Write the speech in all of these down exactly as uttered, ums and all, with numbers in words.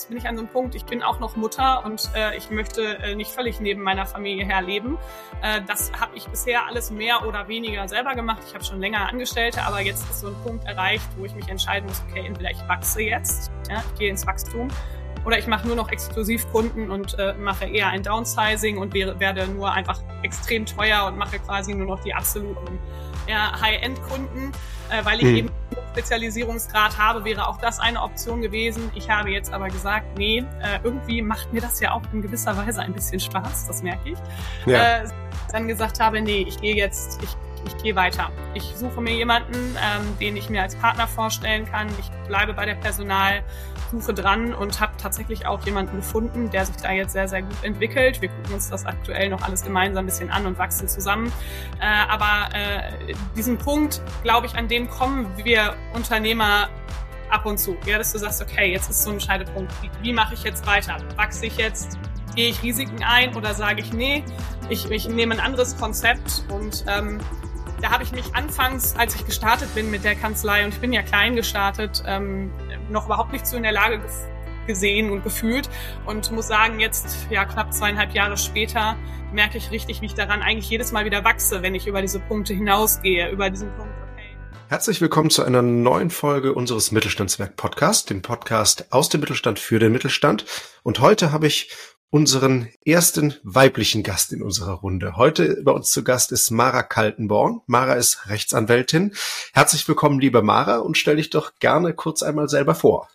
jetzt bin ich an so einem Punkt, ich bin auch noch Mutter und äh, ich möchte äh, nicht völlig neben meiner Familie herleben. Äh, das habe ich bisher alles mehr oder weniger selber gemacht. Ich habe schon länger Angestellte, aber jetzt ist so ein Punkt erreicht, wo ich mich entscheiden muss, okay, entweder ich wachse jetzt, ja, ich gehe ins Wachstum, oder ich mache nur noch Exklusivkunden und äh, mache eher ein Downsizing und werde, werde nur einfach extrem teuer und mache quasi nur noch die absoluten ja, High-End-Kunden, äh, weil ich hm. eben Spezialisierungsgrad habe, wäre auch das eine Option gewesen. Ich habe jetzt aber gesagt, nee, äh, irgendwie macht mir das ja auch in gewisser Weise ein bisschen Spaß, das merke ich. Ja. Äh, dann gesagt habe, nee, ich gehe jetzt, ich, ich gehe weiter. Ich suche mir jemanden, ähm, den ich mir als Partner vorstellen kann. Ich bleibe bei der Personalsuche dran und habe tatsächlich auch jemanden gefunden, der sich da jetzt sehr, sehr gut entwickelt. Wir gucken uns das aktuell noch alles gemeinsam ein bisschen an und wachsen zusammen. Äh, aber äh, diesen Punkt, glaube ich, an dem kommen wir Unternehmer ab und zu. Ja, dass du sagst, okay, jetzt ist so ein Scheidepunkt. Wie, wie mache ich jetzt weiter? Wachse ich jetzt? Gehe ich Risiken ein oder sage ich, nee, ich, ich nehme ein anderes Konzept und ähm, da habe ich mich anfangs, als ich gestartet bin mit der Kanzlei, und ich bin ja klein gestartet, ähm, noch überhaupt nicht so in der Lage ge- gesehen und gefühlt und muss sagen, jetzt ja knapp zweieinhalb Jahre später merke ich richtig, wie ich daran eigentlich jedes Mal wieder wachse, wenn ich über diese Punkte hinausgehe, über diesen Punkt. Herzlich willkommen zu einer neuen Folge unseres Mittelstandswerk-Podcasts, dem Podcast aus dem Mittelstand für den Mittelstand. Und heute habe ich unseren ersten weiblichen Gast in unserer Runde. Heute bei uns zu Gast ist Mara Kaltenborn. Mara ist Rechtsanwältin. Herzlich willkommen, liebe Mara, und stell dich doch gerne kurz einmal selber vor.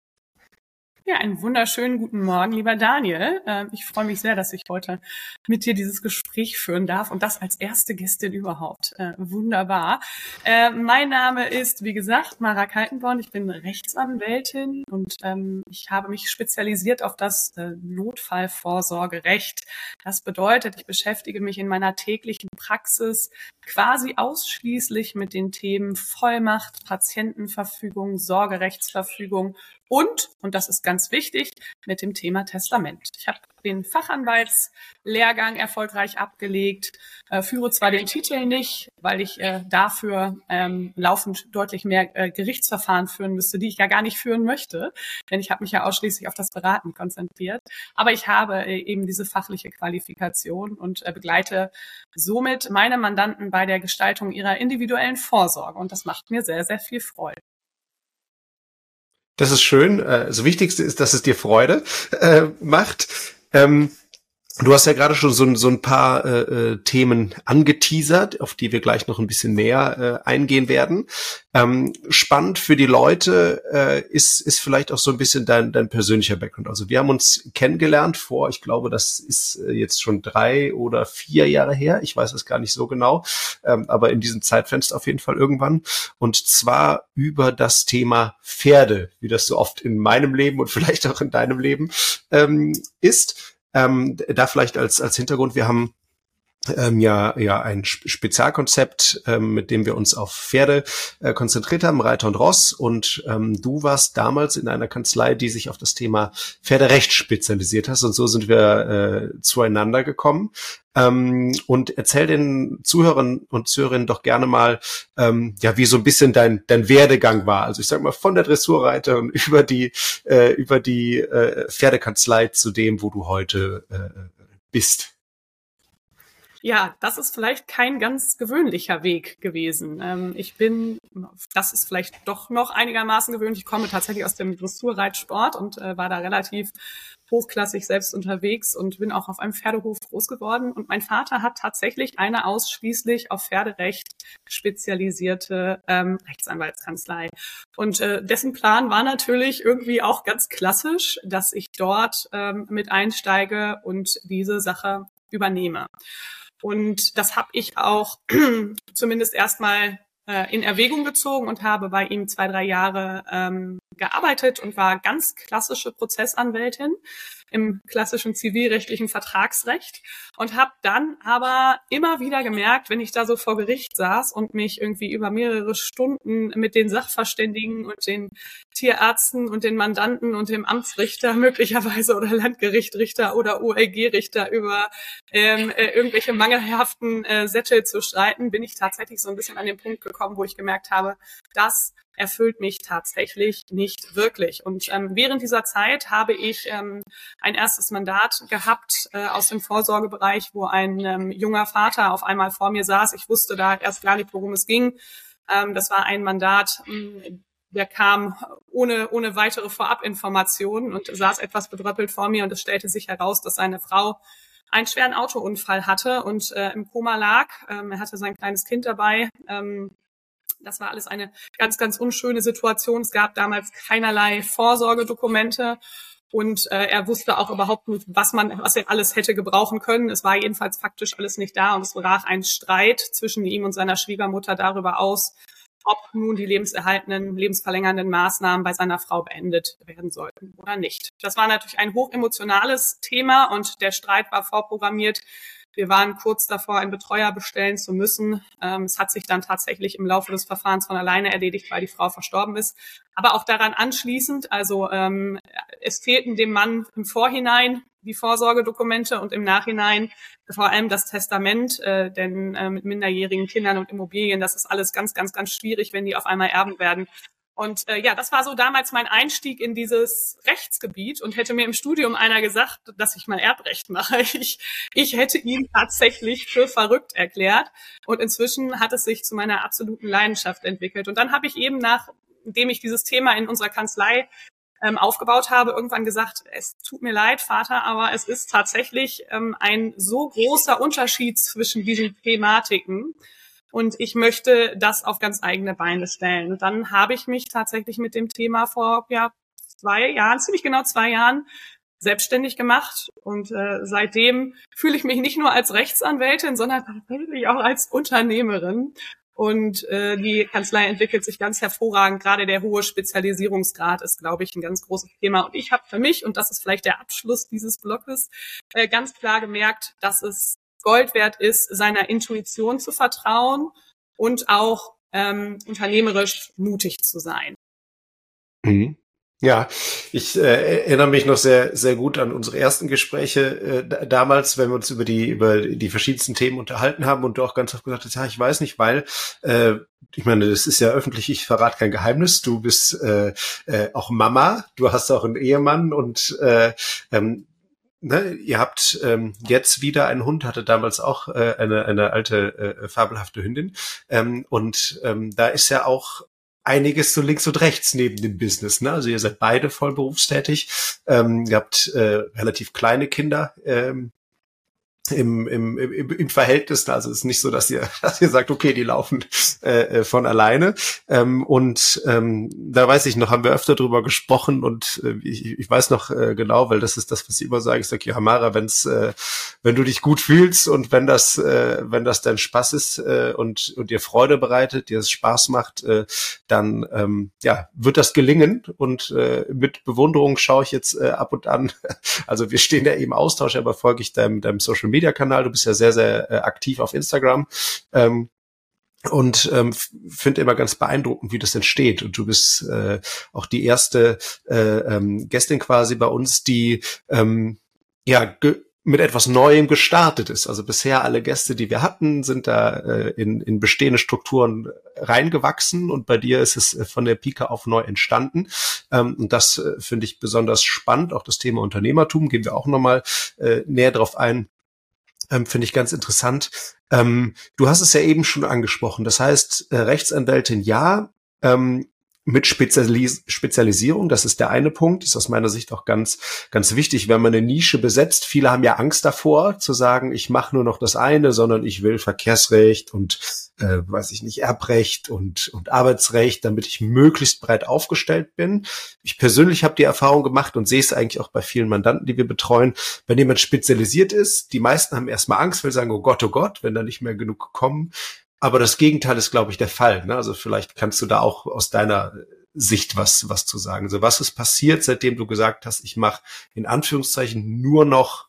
Ja, einen wunderschönen guten Morgen, lieber Daniel. Ich freue mich sehr, dass ich heute mit dir dieses Gespräch führen darf und das als erste Gästin überhaupt. Wunderbar. Mein Name ist, wie gesagt, Mara Kaltenborn. Ich bin Rechtsanwältin und ich habe mich spezialisiert auf das Notfallvorsorgerecht. Das bedeutet, ich beschäftige mich in meiner täglichen Praxis quasi ausschließlich mit den Themen Vollmacht, Patientenverfügung, Sorgerechtsverfügung und, und das ist ganz wichtig, mit dem Thema Testament. Ich habe den Fachanwaltslehrgang erfolgreich abgelegt, äh, führe zwar den Titel nicht, weil ich äh, dafür ähm, laufend deutlich mehr äh, Gerichtsverfahren führen müsste, die ich ja gar nicht führen möchte, denn ich habe mich ja ausschließlich auf das Beraten konzentriert. Aber ich habe äh, eben diese fachliche Qualifikation und äh, begleite somit meine Mandanten bei der Gestaltung ihrer individuellen Vorsorge. Und das macht mir sehr, sehr viel Freude. Das ist schön. Das Wichtigste ist, dass es dir Freude äh, macht. Ähm, du hast ja gerade schon so, so ein paar äh, Themen angeteasert, auf die wir gleich noch ein bisschen näher äh, eingehen werden. Ähm, spannend für die Leute äh, ist ist vielleicht auch so ein bisschen dein dein persönlicher Background. Also wir haben uns kennengelernt vor, ich glaube, das ist äh, jetzt schon drei oder vier Jahre her. Ich weiß es gar nicht so genau, ähm, aber in diesem Zeitfenster auf jeden Fall irgendwann. Und zwar über das Thema Pferde, wie das so oft in meinem Leben und vielleicht auch in deinem Leben ähm, ist. Ähm, da vielleicht als als Hintergrund, wir haben ähm, ja ja ein Spezialkonzept, ähm, mit dem wir uns auf Pferde äh, konzentriert haben, Reiter und Ross, und ähm, du warst damals in einer Kanzlei, die sich auf das Thema Pferderecht spezialisiert hast, und so sind wir äh, zueinander gekommen. Ähm, und erzähl den Zuhörern und Zuhörerinnen doch gerne mal, ähm, ja, wie so ein bisschen dein dein Werdegang war. Also ich sag mal von der Dressurreiterin über die äh, über die äh, Pferdekanzlei zu dem, wo du heute äh, bist. Ja, das ist vielleicht kein ganz gewöhnlicher Weg gewesen. Ähm, ich bin, das ist vielleicht doch noch einigermaßen gewöhnlich. Ich komme tatsächlich aus dem Dressurreitsport und äh, war da relativ hochklassig selbst unterwegs und bin auch auf einem Pferdehof groß geworden. Und mein Vater hat tatsächlich eine ausschließlich auf Pferderecht spezialisierte ähm, Rechtsanwaltskanzlei. Und äh, dessen Plan war natürlich irgendwie auch ganz klassisch, dass ich dort ähm, mit einsteige und diese Sache übernehme. Und das habe ich auch zumindest erstmal äh, in Erwägung gezogen und habe bei ihm zwei, drei Jahre ähm, gearbeitet und war ganz klassische Prozessanwältin im klassischen zivilrechtlichen Vertragsrecht und habe dann aber immer wieder gemerkt, wenn ich da so vor Gericht saß und mich irgendwie über mehrere Stunden mit den Sachverständigen und den Tierärzten und den Mandanten und dem Amtsrichter möglicherweise oder Landgerichtrichter oder O L G-Richter über ähm, äh, irgendwelche mangelhaften äh, Sätze zu streiten, bin ich tatsächlich so ein bisschen an den Punkt gekommen, wo ich gemerkt habe, das erfüllt mich tatsächlich nicht wirklich. Und ähm, während dieser Zeit habe ich ähm, ein erstes Mandat gehabt äh, aus dem Vorsorgebereich, wo ein ähm, junger Vater auf einmal vor mir saß. Ich wusste da erst gar nicht, worum es ging. Ähm, das war ein Mandat, mh, der kam ohne ohne weitere Vorabinformationen und saß etwas bedröppelt vor mir, und es stellte sich heraus, dass seine Frau einen schweren Autounfall hatte und äh, im Koma lag. Ähm, er hatte sein kleines Kind dabei. Ähm, das war alles eine ganz, ganz unschöne Situation. Es gab damals keinerlei Vorsorgedokumente. Und äh, er wusste auch überhaupt nicht, was man, was er alles hätte gebrauchen können. Es war jedenfalls faktisch alles nicht da, und es brach ein Streit zwischen ihm und seiner Schwiegermutter darüber aus, ob nun die lebenserhaltenden, lebensverlängernden Maßnahmen bei seiner Frau beendet werden sollten oder nicht. Das war natürlich ein hochemotionales Thema, und der Streit war vorprogrammiert. Wir waren kurz davor, einen Betreuer bestellen zu müssen. Ähm, es hat sich dann tatsächlich im Laufe des Verfahrens von alleine erledigt, weil die Frau verstorben ist. Aber auch daran anschließend, also ähm, es fehlten dem Mann im Vorhinein die Vorsorgedokumente und im Nachhinein vor allem das Testament, äh, denn äh, mit minderjährigen Kindern und Immobilien, das ist alles ganz, ganz, ganz schwierig, wenn die auf einmal erben werden. Und äh, ja, das war so damals mein Einstieg in dieses Rechtsgebiet, und hätte mir im Studium einer gesagt, dass ich mal Erbrecht mache, ich, ich hätte ihn tatsächlich für verrückt erklärt. Und inzwischen hat es sich zu meiner absoluten Leidenschaft entwickelt. Und dann habe ich eben, nachdem ich dieses Thema in unserer Kanzlei ähm, aufgebaut habe, irgendwann gesagt, es tut mir leid, Vater, aber es ist tatsächlich ähm, ein so großer Unterschied zwischen diesen Thematiken. Und ich möchte das auf ganz eigene Beine stellen. Und dann habe ich mich tatsächlich mit dem Thema vor ja, zwei Jahren, ziemlich genau zwei Jahren, selbstständig gemacht. Und äh, seitdem fühle ich mich nicht nur als Rechtsanwältin, sondern tatsächlich auch als Unternehmerin. Und äh, die Kanzlei entwickelt sich ganz hervorragend. Gerade der hohe Spezialisierungsgrad ist, glaube ich, ein ganz großes Thema. Und ich habe für mich, und das ist vielleicht der Abschluss dieses Blocks, äh, ganz klar gemerkt, dass es Gold wert ist, seiner Intuition zu vertrauen und auch ähm, unternehmerisch mutig zu sein. Mhm. Ja, ich äh, erinnere mich noch sehr, sehr gut an unsere ersten Gespräche äh, damals, wenn wir uns über die über die verschiedensten Themen unterhalten haben, und du auch ganz oft gesagt hast, ja, ich weiß nicht, weil äh, ich meine, das ist ja öffentlich, ich verrate kein Geheimnis, du bist äh, äh, auch Mama, du hast auch einen Ehemann, und äh, ähm, Ne, ihr habt ähm, jetzt wieder einen Hund, hatte damals auch äh, eine eine alte äh, fabelhafte Hündin, ähm, und ähm, da ist ja auch einiges so links und rechts neben dem Business. Ne? Also ihr seid beide voll berufstätig, ähm, ihr habt äh, relativ kleine Kinder, ähm, im, im, im, im Verhältnis, also es ist nicht so, dass ihr, dass ihr sagt, okay, die laufen äh, von alleine. Ähm, und ähm, da weiß ich noch, haben wir öfter drüber gesprochen, und äh, ich, ich weiß noch äh, genau, weil das ist das, was ich immer sage. Ich sage, ja, Mara, wenn's, äh, wenn du dich gut fühlst und wenn das, äh, wenn das dein Spaß ist äh, und und dir Freude bereitet, dir es Spaß macht, äh, dann ähm, ja, wird das gelingen. Und äh, mit Bewunderung schaue ich jetzt äh, ab und an. Also wir stehen ja im Austausch, aber folge ich deinem, deinem Social Media Kanal. Du bist ja sehr, sehr äh, aktiv auf Instagram. Ähm, und ähm, finde immer ganz beeindruckend, wie das entsteht. Und du bist äh, auch die erste äh, ähm, Gästin quasi bei uns, die ähm, ja ge- mit etwas Neuem gestartet ist. Also bisher alle Gäste, die wir hatten, sind da äh, in, in bestehende Strukturen reingewachsen, und bei dir ist es äh, von der Pike auf neu entstanden. Ähm, und das äh, finde ich besonders spannend. Auch das Thema Unternehmertum, gehen wir auch nochmal äh, näher drauf ein. Ähm, finde ich ganz interessant. Ähm, du hast es ja eben schon angesprochen. Das heißt, äh, Rechtsanwältin ja, ähm, mit Spezialis- Spezialisierung, das ist der eine Punkt, ist aus meiner Sicht auch ganz, ganz wichtig, wenn man eine Nische besetzt. Viele haben ja Angst davor, zu sagen, ich mache nur noch das eine, sondern ich will Verkehrsrecht und, äh, weiß ich nicht, Erbrecht und, und Arbeitsrecht, damit ich möglichst breit aufgestellt bin. Ich persönlich habe die Erfahrung gemacht und sehe es eigentlich auch bei vielen Mandanten, die wir betreuen, wenn jemand spezialisiert ist, die meisten haben erstmal Angst, weil sie sagen, oh Gott, oh Gott, wenn da nicht mehr genug kommen. Aber das Gegenteil ist, glaube ich, der Fall. Ne? Also vielleicht kannst du da auch aus deiner Sicht was was zu sagen. So, was ist passiert, seitdem du gesagt hast, ich mache in Anführungszeichen nur noch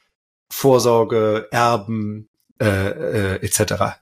Vorsorge, Erben äh, äh, et cetera.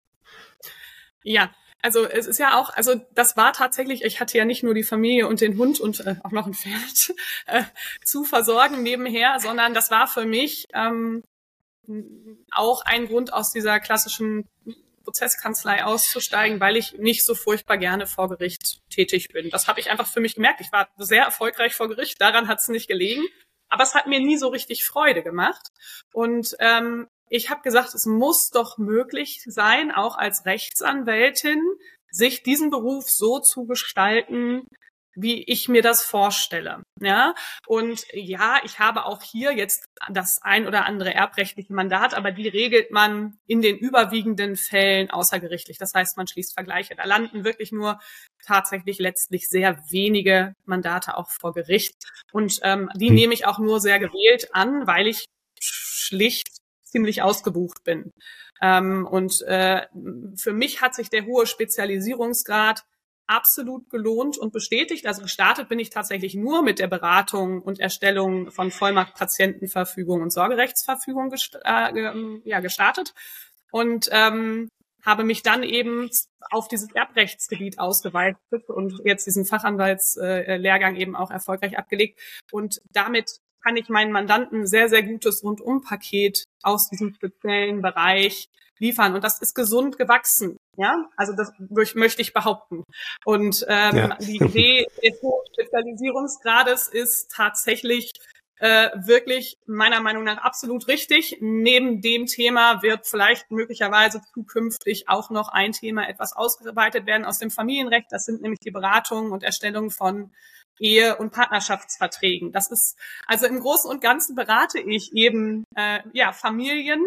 Ja, also es ist ja auch, also das war tatsächlich, ich hatte ja nicht nur die Familie und den Hund und äh, auch noch ein Pferd äh, zu versorgen nebenher, sondern das war für mich ähm, auch ein Grund aus dieser klassischen Prozesskanzlei auszusteigen, weil ich nicht so furchtbar gerne vor Gericht tätig bin. Das habe ich einfach für mich gemerkt. Ich war sehr erfolgreich vor Gericht, daran hat es nicht gelegen. Aber es hat mir nie so richtig Freude gemacht. Und ähm, ich habe gesagt, es muss doch möglich sein, auch als Rechtsanwältin, sich diesen Beruf so zu gestalten, wie ich mir das vorstelle. Ja, und ja, ich habe auch hier jetzt das ein oder andere erbrechtliche Mandat, aber die regelt man in den überwiegenden Fällen außergerichtlich. Das heißt, man schließt Vergleiche. Da landen wirklich nur tatsächlich letztlich sehr wenige Mandate auch vor Gericht. Und ähm, die hm. nehme ich auch nur sehr gewählt an, weil ich schlicht ziemlich ausgebucht bin. Ähm, und äh, für mich hat sich der hohe Spezialisierungsgrad absolut gelohnt und bestätigt. Also gestartet bin ich tatsächlich nur mit der Beratung und Erstellung von Vollmacht, Patientenverfügung und Sorgerechtsverfügung gest- äh, ja, gestartet und ähm, habe mich dann eben auf dieses Erbrechtsgebiet ausgeweitet und jetzt diesen Fachanwaltslehrgang eben auch erfolgreich abgelegt. Und damit kann ich meinen Mandanten sehr, sehr gutes Rundumpaket aus diesem speziellen Bereich liefern. Und das ist gesund gewachsen. Ja, also das möchte ich behaupten. Und ähm, ja. die Idee des hohen Spezialisierungsgrades ist tatsächlich äh, wirklich meiner Meinung nach absolut richtig. Neben dem Thema wird vielleicht möglicherweise zukünftig auch noch ein Thema etwas ausgeweitet werden aus dem Familienrecht. Das sind nämlich die Beratungen und Erstellung von Ehe- und Partnerschaftsverträgen. Das ist, also im Großen und Ganzen berate ich eben äh, ja Familien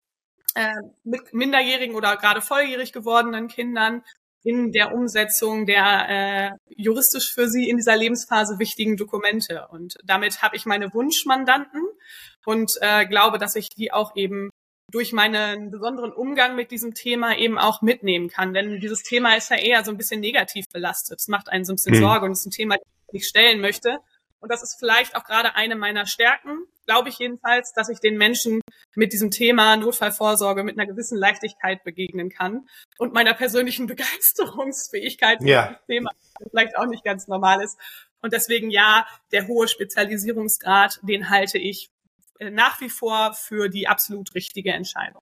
äh, mit minderjährigen oder gerade volljährig gewordenen Kindern in der Umsetzung der äh, juristisch für sie in dieser Lebensphase wichtigen Dokumente. Und damit habe ich meine Wunschmandanten und äh, glaube, dass ich die auch eben durch meinen besonderen Umgang mit diesem Thema eben auch mitnehmen kann. Denn dieses Thema ist ja eher so ein bisschen negativ belastet. Es macht einen so ein bisschen hm. Sorge und es ist ein Thema, das ich nicht stellen möchte. Und das ist vielleicht auch gerade eine meiner Stärken, glaube ich jedenfalls, dass ich den Menschen mit diesem Thema Notfallvorsorge mit einer gewissen Leichtigkeit begegnen kann und meiner persönlichen Begeisterungsfähigkeit für ja. dieses Thema vielleicht auch nicht ganz normal ist. Und deswegen ja, der hohe Spezialisierungsgrad, den halte ich nach wie vor für die absolut richtige Entscheidung.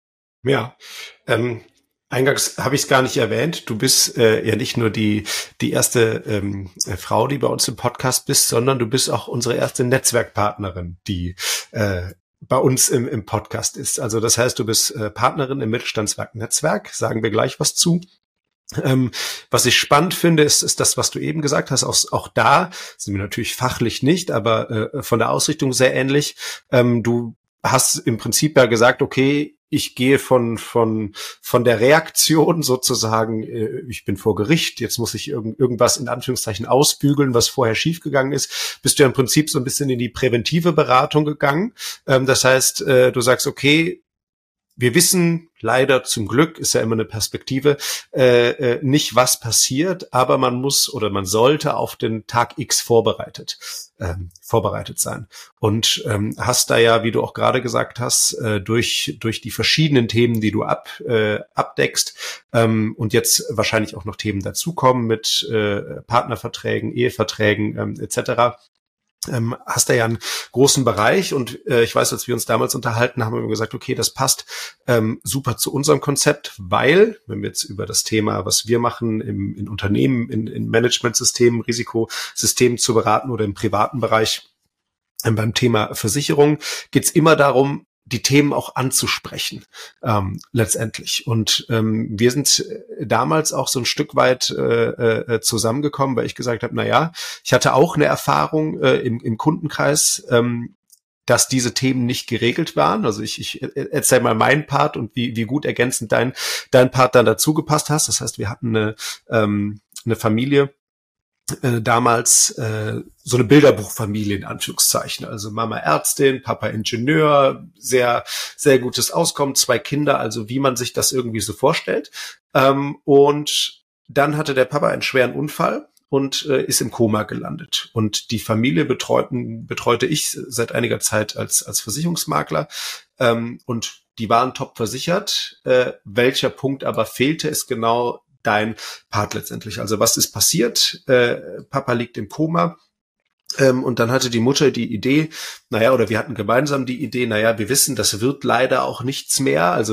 Ja, ähm, eingangs habe ich es gar nicht erwähnt. Du bist äh, ja nicht nur die die erste ähm, Frau, die bei uns im Podcast bist, sondern du bist auch unsere erste Netzwerkpartnerin, die äh, bei uns im, im Podcast ist. Also das heißt, du bist äh, Partnerin im Mittelstandswerk Netzwerk. Sagen wir gleich was zu. Ähm, was ich spannend finde, ist, ist das, was du eben gesagt hast. Auch, auch da sind wir natürlich fachlich nicht, aber äh, von der Ausrichtung sehr ähnlich. Ähm, du hast im Prinzip ja gesagt, okay, ich gehe von von von der Reaktion sozusagen, äh, ich bin vor Gericht, jetzt muss ich irgend, irgendwas in Anführungszeichen ausbügeln, was vorher schiefgegangen ist, bist du ja im Prinzip so ein bisschen in die präventive Beratung gegangen. Ähm, das heißt, äh, du sagst, okay, wir wissen leider, zum Glück, ist ja immer eine Perspektive, äh, äh, nicht, was passiert, aber man muss oder man sollte auf den Tag X vorbereitet ähm, vorbereitet sein. Und ähm, hast da ja, wie du auch gerade gesagt hast, äh, durch durch die verschiedenen Themen, die du ab äh, abdeckst ähm, und jetzt wahrscheinlich auch noch Themen dazukommen mit äh, Partnerverträgen, Eheverträgen ähm, et cetera, Ähm, hast da ja einen großen Bereich und äh, ich weiß, als wir uns damals unterhalten haben, haben wir gesagt, okay, das passt ähm, super zu unserem Konzept, weil, wenn wir jetzt über das Thema, was wir machen im in Unternehmen, in, in Managementsystemen, Risikosystemen zu beraten oder im privaten Bereich ähm, beim Thema Versicherung, geht's immer darum, die Themen auch anzusprechen, ähm, letztendlich. Und ähm, wir sind damals auch so ein Stück weit äh, äh, zusammengekommen, weil ich gesagt habe, na ja, ich hatte auch eine Erfahrung äh, im, im Kundenkreis, ähm, dass diese Themen nicht geregelt waren. Also ich, ich erzähl mal meinen Part und wie, wie gut ergänzend dein, dein Part dann dazu gepasst hast. Das heißt, wir hatten eine, ähm, eine Familie, Äh, damals äh, so eine Bilderbuchfamilie in Anführungszeichen, also Mama Ärztin, Papa Ingenieur, sehr sehr gutes Auskommen, zwei Kinder, also wie man sich das irgendwie so vorstellt. Ähm, und dann hatte der Papa einen schweren Unfall und äh, ist im Koma gelandet. Und die Familie betreuten, betreute ich seit einiger Zeit als als Versicherungsmakler ähm, und die waren top versichert. Äh, welcher Punkt aber fehlte, ist genau dein Part letztendlich. Also was ist passiert? Äh, Papa liegt im Koma ähm, und dann hatte die Mutter die Idee, naja, oder wir hatten gemeinsam die Idee, naja, wir wissen, das wird leider auch nichts mehr. Also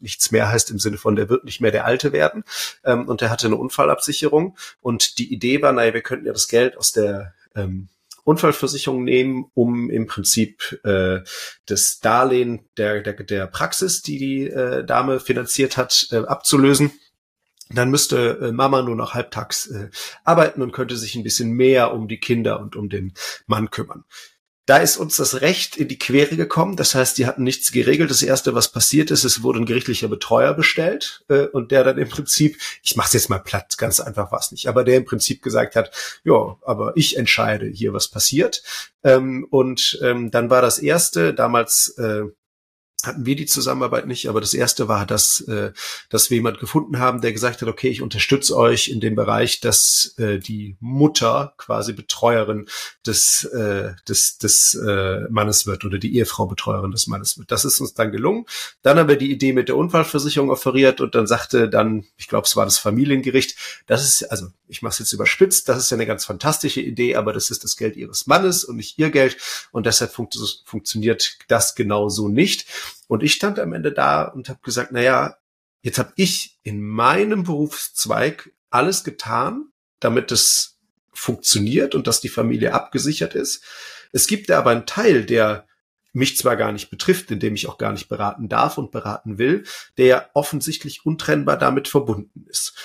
nichts mehr heißt im Sinne von, der wird nicht mehr der Alte werden. Ähm, und der hatte eine Unfallabsicherung. Und die Idee war, naja, wir könnten ja das Geld aus der ähm, Unfallversicherung nehmen, um im Prinzip äh, das Darlehen der, der, der Praxis, die die äh, Dame finanziert hat, äh, abzulösen. Dann müsste äh, Mama nur noch halbtags äh, arbeiten und könnte sich ein bisschen mehr um die Kinder und um den Mann kümmern. Da ist uns das Recht in die Quere gekommen. Das heißt, die hatten nichts geregelt. Das Erste, was passiert ist, es wurde ein gerichtlicher Betreuer bestellt äh, und der dann im Prinzip, ich mache es jetzt mal platt, ganz einfach war es nicht, aber der im Prinzip gesagt hat, ja, aber ich entscheide hier, was passiert. Ähm, und ähm, dann war das Erste, damals äh, hatten wir die Zusammenarbeit nicht, aber das Erste war, dass, äh, dass wir jemand gefunden haben, der gesagt hat, okay, ich unterstütze euch in dem Bereich, dass äh, die Mutter quasi Betreuerin des, äh, des, des äh, Mannes wird oder die Ehefrau Betreuerin des Mannes wird. Das ist uns dann gelungen. Dann haben wir die Idee mit der Unfallversicherung offeriert und dann sagte dann, ich glaube, es war das Familiengericht, das ist, also ich mache es jetzt überspitzt, das ist ja eine ganz fantastische Idee, aber das ist das Geld ihres Mannes und nicht ihr Geld und deshalb funkt, funktioniert das genau so nicht. Und ich stand am Ende da und habe gesagt, na ja, jetzt habe ich in meinem Berufszweig alles getan, damit es funktioniert und dass die Familie abgesichert ist. Es gibt ja aber einen Teil, der mich zwar gar nicht betrifft, in dem ich auch gar nicht beraten darf und beraten will, der offensichtlich untrennbar damit verbunden ist.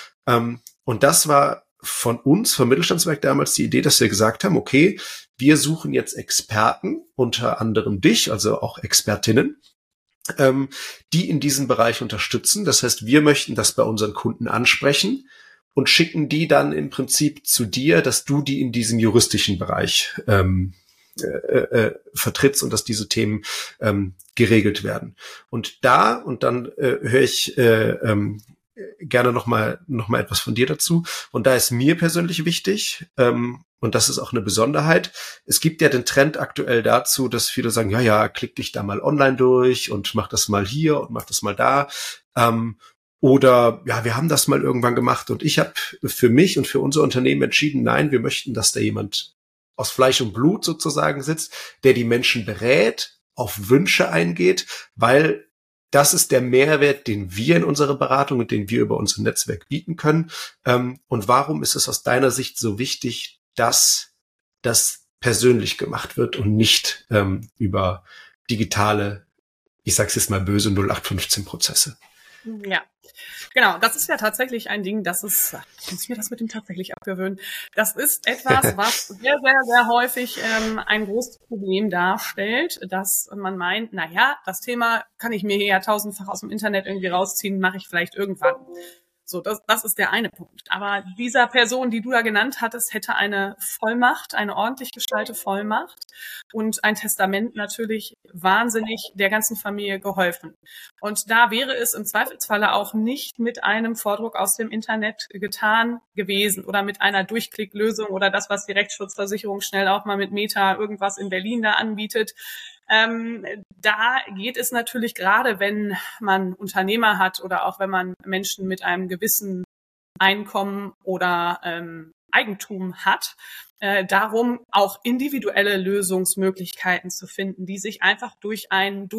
Und das war von uns, vom Mittelstandswerk damals die Idee, dass wir gesagt haben, okay, wir suchen jetzt Experten, unter anderem dich, also auch Expertinnen, ähm, die in diesem Bereich unterstützen. Das heißt, wir möchten das bei unseren Kunden ansprechen und schicken die dann im Prinzip zu dir, dass du die in diesem juristischen Bereich ähm, äh, äh, vertrittst und dass diese Themen ähm, geregelt werden. Und da, und dann äh, höre ich äh, ähm, gerne noch mal noch mal etwas von dir dazu. Und da ist mir persönlich wichtig, ähm, und das ist auch eine Besonderheit, es gibt ja den Trend aktuell dazu, dass viele sagen, ja, ja, klick dich da mal online durch und mach das mal hier und mach das mal da. Ähm, oder, ja, wir haben das mal irgendwann gemacht und ich habe für mich und für unser Unternehmen entschieden, nein, wir möchten, dass da jemand aus Fleisch und Blut sozusagen sitzt, der die Menschen berät, auf Wünsche eingeht, weil das ist der Mehrwert, den wir in unserer Beratung und den wir über unser Netzwerk bieten können. Ähm, und warum ist es aus deiner Sicht so wichtig, dass das persönlich gemacht wird und nicht ähm, über digitale, ich sag's jetzt mal böse, null acht fünfzehn Prozesse? Ja, genau. Das ist ja tatsächlich ein Ding, das ist, ich muss mir das mit dem tatsächlich abgewöhnen. Das ist etwas, was sehr, sehr, sehr häufig ähm, ein großes Problem darstellt, dass man meint, na ja, das Thema kann ich mir hier ja tausendfach aus dem Internet irgendwie rausziehen, mache ich vielleicht irgendwann. So, das, das ist der eine Punkt. Aber dieser Person, die du da genannt hattest, hätte eine Vollmacht, eine ordentlich gestaltete Vollmacht und ein Testament natürlich wahnsinnig der ganzen Familie geholfen. Und da wäre es im Zweifelsfalle auch nicht mit einem Vordruck aus dem Internet getan gewesen oder mit einer Durchklicklösung oder das, was die Rechtsschutzversicherung schnell auch mal mit Meta irgendwas in Berlin da anbietet. Ähm, da geht es natürlich gerade, wenn man Unternehmer hat oder auch wenn man Menschen mit einem gewissen Einkommen oder ähm, Eigentum hat, äh, darum auch individuelle Lösungsmöglichkeiten zu finden, die sich einfach durch ein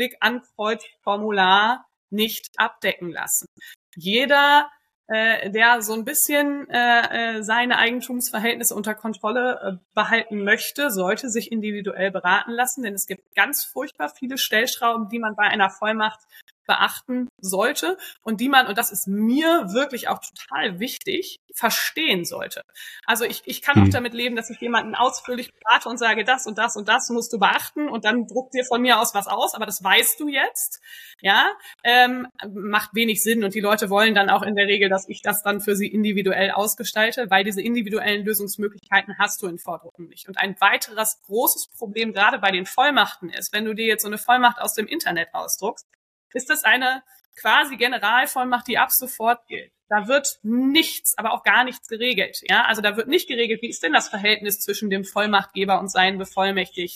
Durchklick-Ankreuz-Formular nicht abdecken lassen. Jeder äh, der so ein bisschen äh, äh, seine Eigentumsverhältnisse unter Kontrolle äh, behalten möchte, sollte sich individuell beraten lassen, denn es gibt ganz furchtbar viele Stellschrauben, die man bei einer Vollmacht beachten sollte und die man, und das ist mir wirklich auch total wichtig, verstehen sollte. Also ich, ich kann auch damit leben, dass ich jemanden ausführlich berate und sage, das und das und das musst du beachten und dann druckt dir von mir aus was aus, aber das weißt du jetzt, ja, ähm, macht wenig Sinn und die Leute wollen dann auch in der Regel, dass ich das dann für sie individuell ausgestalte, weil diese individuellen Lösungsmöglichkeiten hast du in Vordrucken nicht. Und ein weiteres großes Problem gerade bei den Vollmachten ist, wenn du dir jetzt so eine Vollmacht aus dem Internet ausdruckst, ist das eine quasi Generalvollmacht, die ab sofort gilt. Da wird nichts, aber auch gar nichts geregelt. Ja, also da wird nicht geregelt, wie ist denn das Verhältnis zwischen dem Vollmachtgeber und seinen Bevollmächtigten?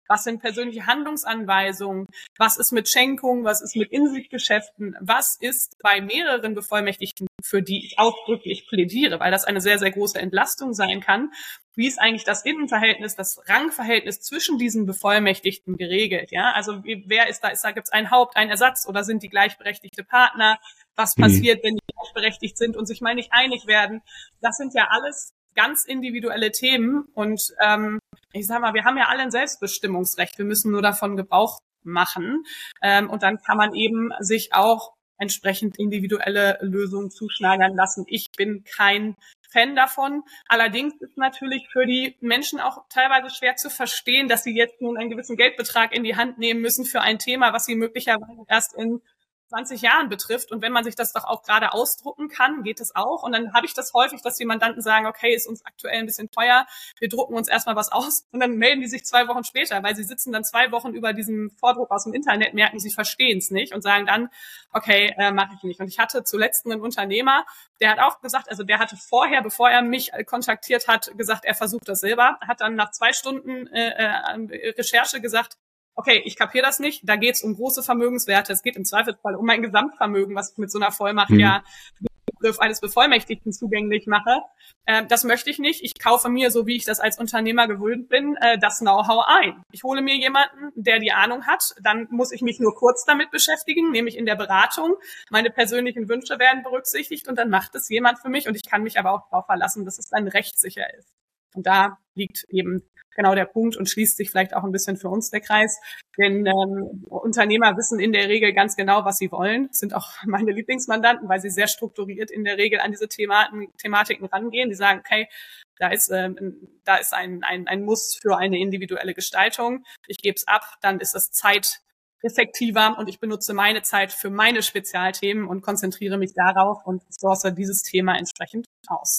Was sind persönliche Handlungsanweisungen? Was ist mit Schenkungen? Was ist mit Insichtgeschäften? Was ist bei mehreren Bevollmächtigten, für die ich ausdrücklich plädiere, weil das eine sehr, sehr große Entlastung sein kann? Wie ist eigentlich das Innenverhältnis, das Rangverhältnis zwischen diesen Bevollmächtigten geregelt? Ja, also wer ist da? Ist da gibt's ein Haupt, ein Ersatz oder sind die gleichberechtigte Partner? Was passiert, wenn die gleichberechtigt sind und sich mal nicht einig werden? Das sind ja alles ganz individuelle Themen und ähm, ich sag mal, wir haben ja alle ein Selbstbestimmungsrecht. Wir müssen nur davon Gebrauch machen ähm, und dann kann man eben sich auch entsprechend individuelle Lösungen zuschneidern lassen. Ich bin kein Fan davon. Allerdings ist natürlich für die Menschen auch teilweise schwer zu verstehen, dass sie jetzt nun einen gewissen Geldbetrag in die Hand nehmen müssen für ein Thema, was sie möglicherweise erst in zwanzig Jahren betrifft. Und wenn man sich das doch auch gerade ausdrucken kann, geht es auch. Und dann habe ich das häufig, dass die Mandanten sagen, okay, ist uns aktuell ein bisschen teuer, wir drucken uns erstmal was aus. Und dann melden die sich zwei Wochen später, weil sie sitzen dann zwei Wochen über diesem Vordruck aus dem Internet, merken, sie verstehen es nicht und sagen dann, okay, äh, mache ich nicht. Und ich hatte zuletzt einen Unternehmer, der hat auch gesagt, also der hatte vorher, bevor er mich kontaktiert hat, gesagt, er versucht das selber, hat dann nach zwei Stunden äh, äh, Recherche gesagt, okay, ich kapiere das nicht, da geht es um große Vermögenswerte, es geht im Zweifelsfall um mein Gesamtvermögen, was ich mit so einer Vollmacht mhm. ja mit dem Begriff eines Bevollmächtigten zugänglich mache. Äh, das möchte ich nicht. Ich kaufe mir, so wie ich das als Unternehmer gewöhnt bin, äh, das Know-how ein. Ich hole mir jemanden, der die Ahnung hat, dann muss ich mich nur kurz damit beschäftigen, nämlich in der Beratung. Meine persönlichen Wünsche werden berücksichtigt und dann macht es jemand für mich und ich kann mich aber auch darauf verlassen, dass es dann rechtssicher ist. Und da liegt eben genau der Punkt und schließt sich vielleicht auch ein bisschen für uns der Kreis. Denn ähm, Unternehmer wissen in der Regel ganz genau, was sie wollen. Das sind auch meine Lieblingsmandanten, weil sie sehr strukturiert in der Regel an diese Thematen, Thematiken rangehen. Die sagen, okay, da ist, ähm, da ist ein, ein, ein Muss für eine individuelle Gestaltung. Ich gebe es ab, dann ist es zeiteffektiver und ich benutze meine Zeit für meine Spezialthemen und konzentriere mich darauf und source dieses Thema entsprechend aus.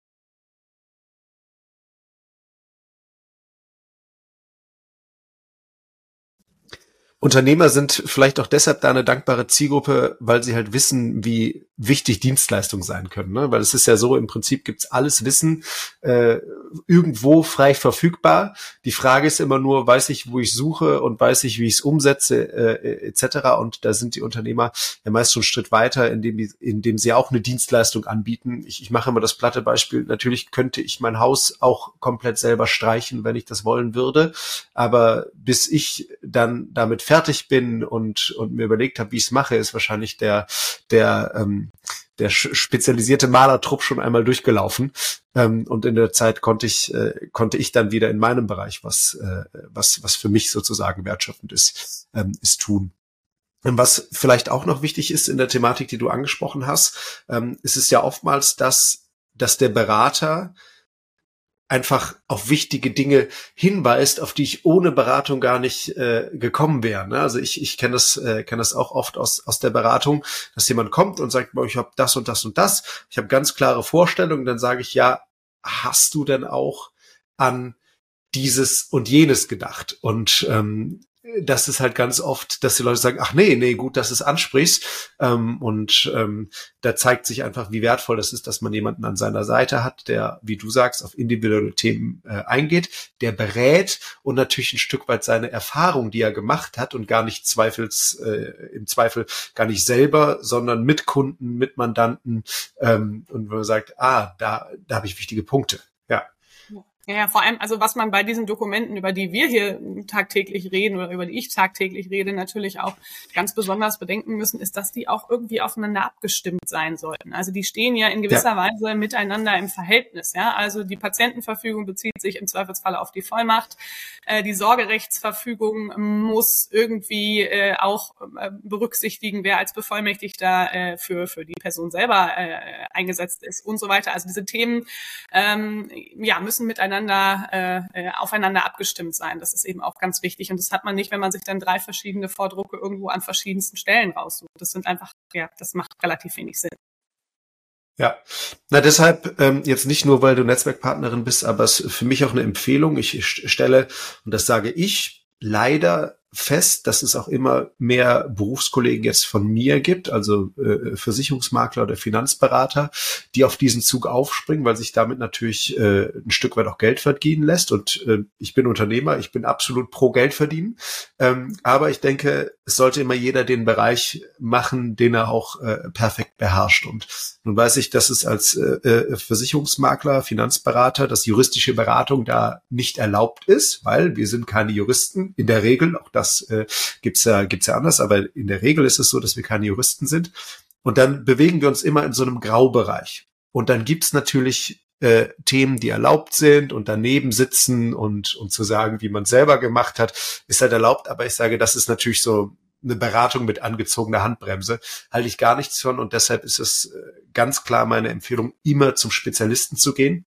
Unternehmer sind vielleicht auch deshalb da eine dankbare Zielgruppe, weil sie halt wissen, wie wichtig Dienstleistungen sein können. Ne? Weil es ist ja so, im Prinzip gibt's alles Wissen äh, irgendwo frei verfügbar. Die Frage ist immer nur, weiß ich, wo ich suche und weiß ich, wie ich es umsetze äh, et cetera. Und da sind die Unternehmer ja meist schon einen Schritt weiter, indem, die, indem sie auch eine Dienstleistung anbieten. Ich, ich mache immer das platte Beispiel. Natürlich könnte ich mein Haus auch komplett selber streichen, wenn ich das wollen würde. Aber bis ich dann damit fertig bin und und mir überlegt habe, wie ich es mache, ist wahrscheinlich der der ähm, der spezialisierte Malertrupp schon einmal durchgelaufen, ähm, und in der Zeit konnte ich äh, konnte ich dann wieder in meinem Bereich was äh, was was für mich sozusagen wertschöpfend ist ähm, ist tun. Was vielleicht auch noch wichtig ist in der Thematik, die du angesprochen hast, ähm, ist es ja oftmals, dass dass der Berater einfach auf wichtige Dinge hinweist, auf die ich ohne Beratung gar nicht äh, gekommen wäre. Ne? Also ich ich kenne das äh, kenne das auch oft aus aus der Beratung, dass jemand kommt und sagt, boah, ich habe das und das und das, ich habe ganz klare Vorstellungen, dann sage ich, ja, hast du denn auch an dieses und jenes gedacht? Und ähm, das ist halt ganz oft, dass die Leute sagen, ach nee, nee, gut, dass du es ansprichst. Ähm, und ähm, da zeigt sich einfach, wie wertvoll das ist, dass man jemanden an seiner Seite hat, der, wie du sagst, auf individuelle Themen äh, eingeht, der berät und natürlich ein Stück weit seine Erfahrung, die er gemacht hat und gar nicht zweifels, äh, im Zweifel gar nicht selber, sondern mit Kunden, mit Mandanten. Ähm, und wenn man sagt, ah, da, da habe ich wichtige Punkte. Ja. Ja, ja, vor allem, also was man bei diesen Dokumenten, über die wir hier tagtäglich reden oder über die ich tagtäglich rede, natürlich auch ganz besonders bedenken müssen, ist, dass die auch irgendwie aufeinander abgestimmt sein sollten. Also die stehen ja in gewisser ja. Weise miteinander im Verhältnis. Ja, also die Patientenverfügung bezieht sich im Zweifelsfall auf die Vollmacht. Äh, die Sorgerechtsverfügung muss irgendwie äh, auch äh, berücksichtigen, wer als Bevollmächtigter äh, für für die Person selber äh, eingesetzt ist und so weiter. Also diese Themen ähm, ja müssen miteinander äh, aufeinander abgestimmt sein. Das ist eben auch ganz wichtig. Und das hat man nicht, wenn man sich dann drei verschiedene Vordrucke irgendwo an verschiedensten Stellen raussucht. Das sind einfach, ja, das macht relativ wenig Sinn. Ja, na deshalb ähm, jetzt nicht nur, weil du Netzwerkpartnerin bist, aber es ist für mich auch eine Empfehlung. Ich, ich stelle, und das sage ich, leider fest, dass es auch immer mehr Berufskollegen jetzt von mir gibt, also äh, Versicherungsmakler oder Finanzberater, die auf diesen Zug aufspringen, weil sich damit natürlich äh, ein Stück weit auch Geld verdienen lässt. Und äh, ich bin Unternehmer, ich bin absolut pro Geld verdienen. Ähm, aber ich denke, es sollte immer jeder den Bereich machen, den er auch äh, perfekt beherrscht. Und nun weiß ich, dass es als äh, Versicherungsmakler, Finanzberater, dass juristische Beratung da nicht erlaubt ist, weil wir sind keine Juristen in der Regel. Auch das äh, gibt's ja gibt's ja anders, aber in der Regel ist es so, dass wir keine Juristen sind. Und dann bewegen wir uns immer in so einem Graubereich. Und dann gibt's natürlich äh, Themen, die erlaubt sind und daneben sitzen und und zu sagen, wie man selber gemacht hat, ist halt erlaubt. Aber ich sage, das ist natürlich so eine Beratung mit angezogener Handbremse, halte ich gar nichts von. Und deshalb ist es ganz klar meine Empfehlung, immer zum Spezialisten zu gehen.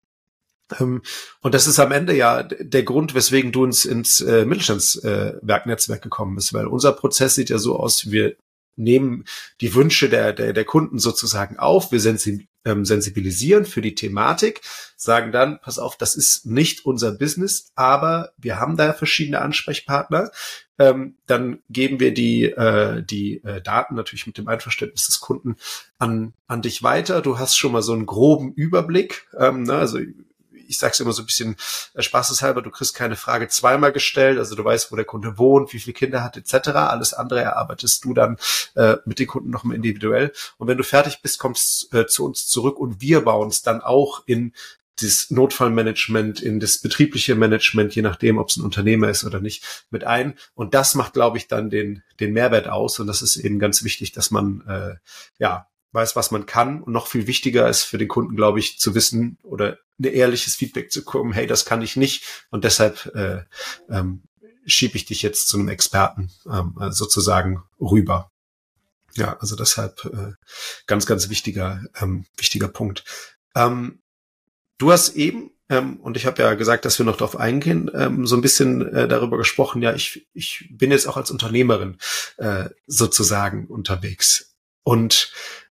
Und das ist am Ende ja der Grund, weswegen du uns ins äh, Mittelstandswerknetzwerk äh, gekommen bist, weil unser Prozess sieht ja so aus, wir nehmen die Wünsche der, der, der Kunden sozusagen auf, wir sensi- ähm, sensibilisieren für die Thematik, sagen dann, pass auf, das ist nicht unser Business, aber wir haben da verschiedene Ansprechpartner. Ähm, dann geben wir die, äh, die äh, Daten natürlich mit dem Einverständnis des Kunden an, an dich weiter. Du hast schon mal so einen groben Überblick, ähm, ne, also ich sag's immer so ein bisschen äh, spaßeshalber, du kriegst keine Frage zweimal gestellt, also du weißt, wo der Kunde wohnt, wie viele Kinder hat et cetera. Alles andere erarbeitest du dann äh, mit den Kunden nochmal individuell. Und wenn du fertig bist, kommst äh, zu uns zurück und wir bauen es dann auch in das Notfallmanagement, in das betriebliche Management, je nachdem, ob es ein Unternehmer ist oder nicht, mit ein. Und das macht, glaube ich, dann den den Mehrwert aus. Und das ist eben ganz wichtig, dass man äh, ja weiß, was man kann. Und noch viel wichtiger ist für den Kunden, glaube ich, zu wissen oder ein ehrliches Feedback zu bekommen, hey, das kann ich nicht. Und deshalb äh, ähm, schiebe ich dich jetzt zu einem Experten ähm, sozusagen rüber. Ja, also deshalb äh, ganz, ganz wichtiger, ähm, wichtiger Punkt. Ähm, du hast eben, ähm, und ich habe ja gesagt, dass wir noch darauf eingehen, ähm, so ein bisschen äh, darüber gesprochen, ja, ich, ich bin jetzt auch als Unternehmerin äh, sozusagen unterwegs. Und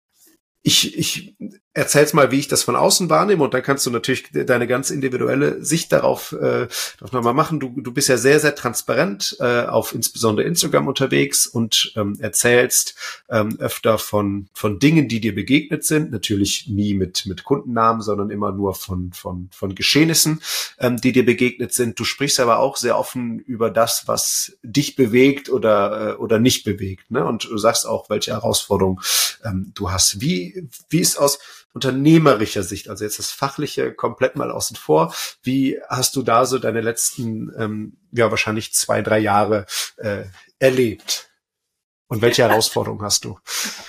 Ich, ich erzähl's mal, wie ich das von außen wahrnehme, und dann kannst du natürlich deine ganz individuelle Sicht darauf, äh, darauf nochmal machen. Du, du bist ja sehr, sehr transparent äh, auf insbesondere Instagram unterwegs und ähm, erzählst ähm, öfter von von Dingen, die dir begegnet sind. Natürlich nie mit mit Kundennamen, sondern immer nur von von von Geschehnissen, ähm, die dir begegnet sind. Du sprichst aber auch sehr offen über das, was dich bewegt oder äh, oder nicht bewegt, ne? Und du sagst auch, welche Herausforderungen ähm, du hast. Wie wie ist aus unternehmerischer Sicht, also jetzt das Fachliche komplett mal außen vor, wie hast du da so deine letzten, ähm, ja wahrscheinlich zwei, drei Jahre äh, erlebt? Und welche Herausforderungen hast du?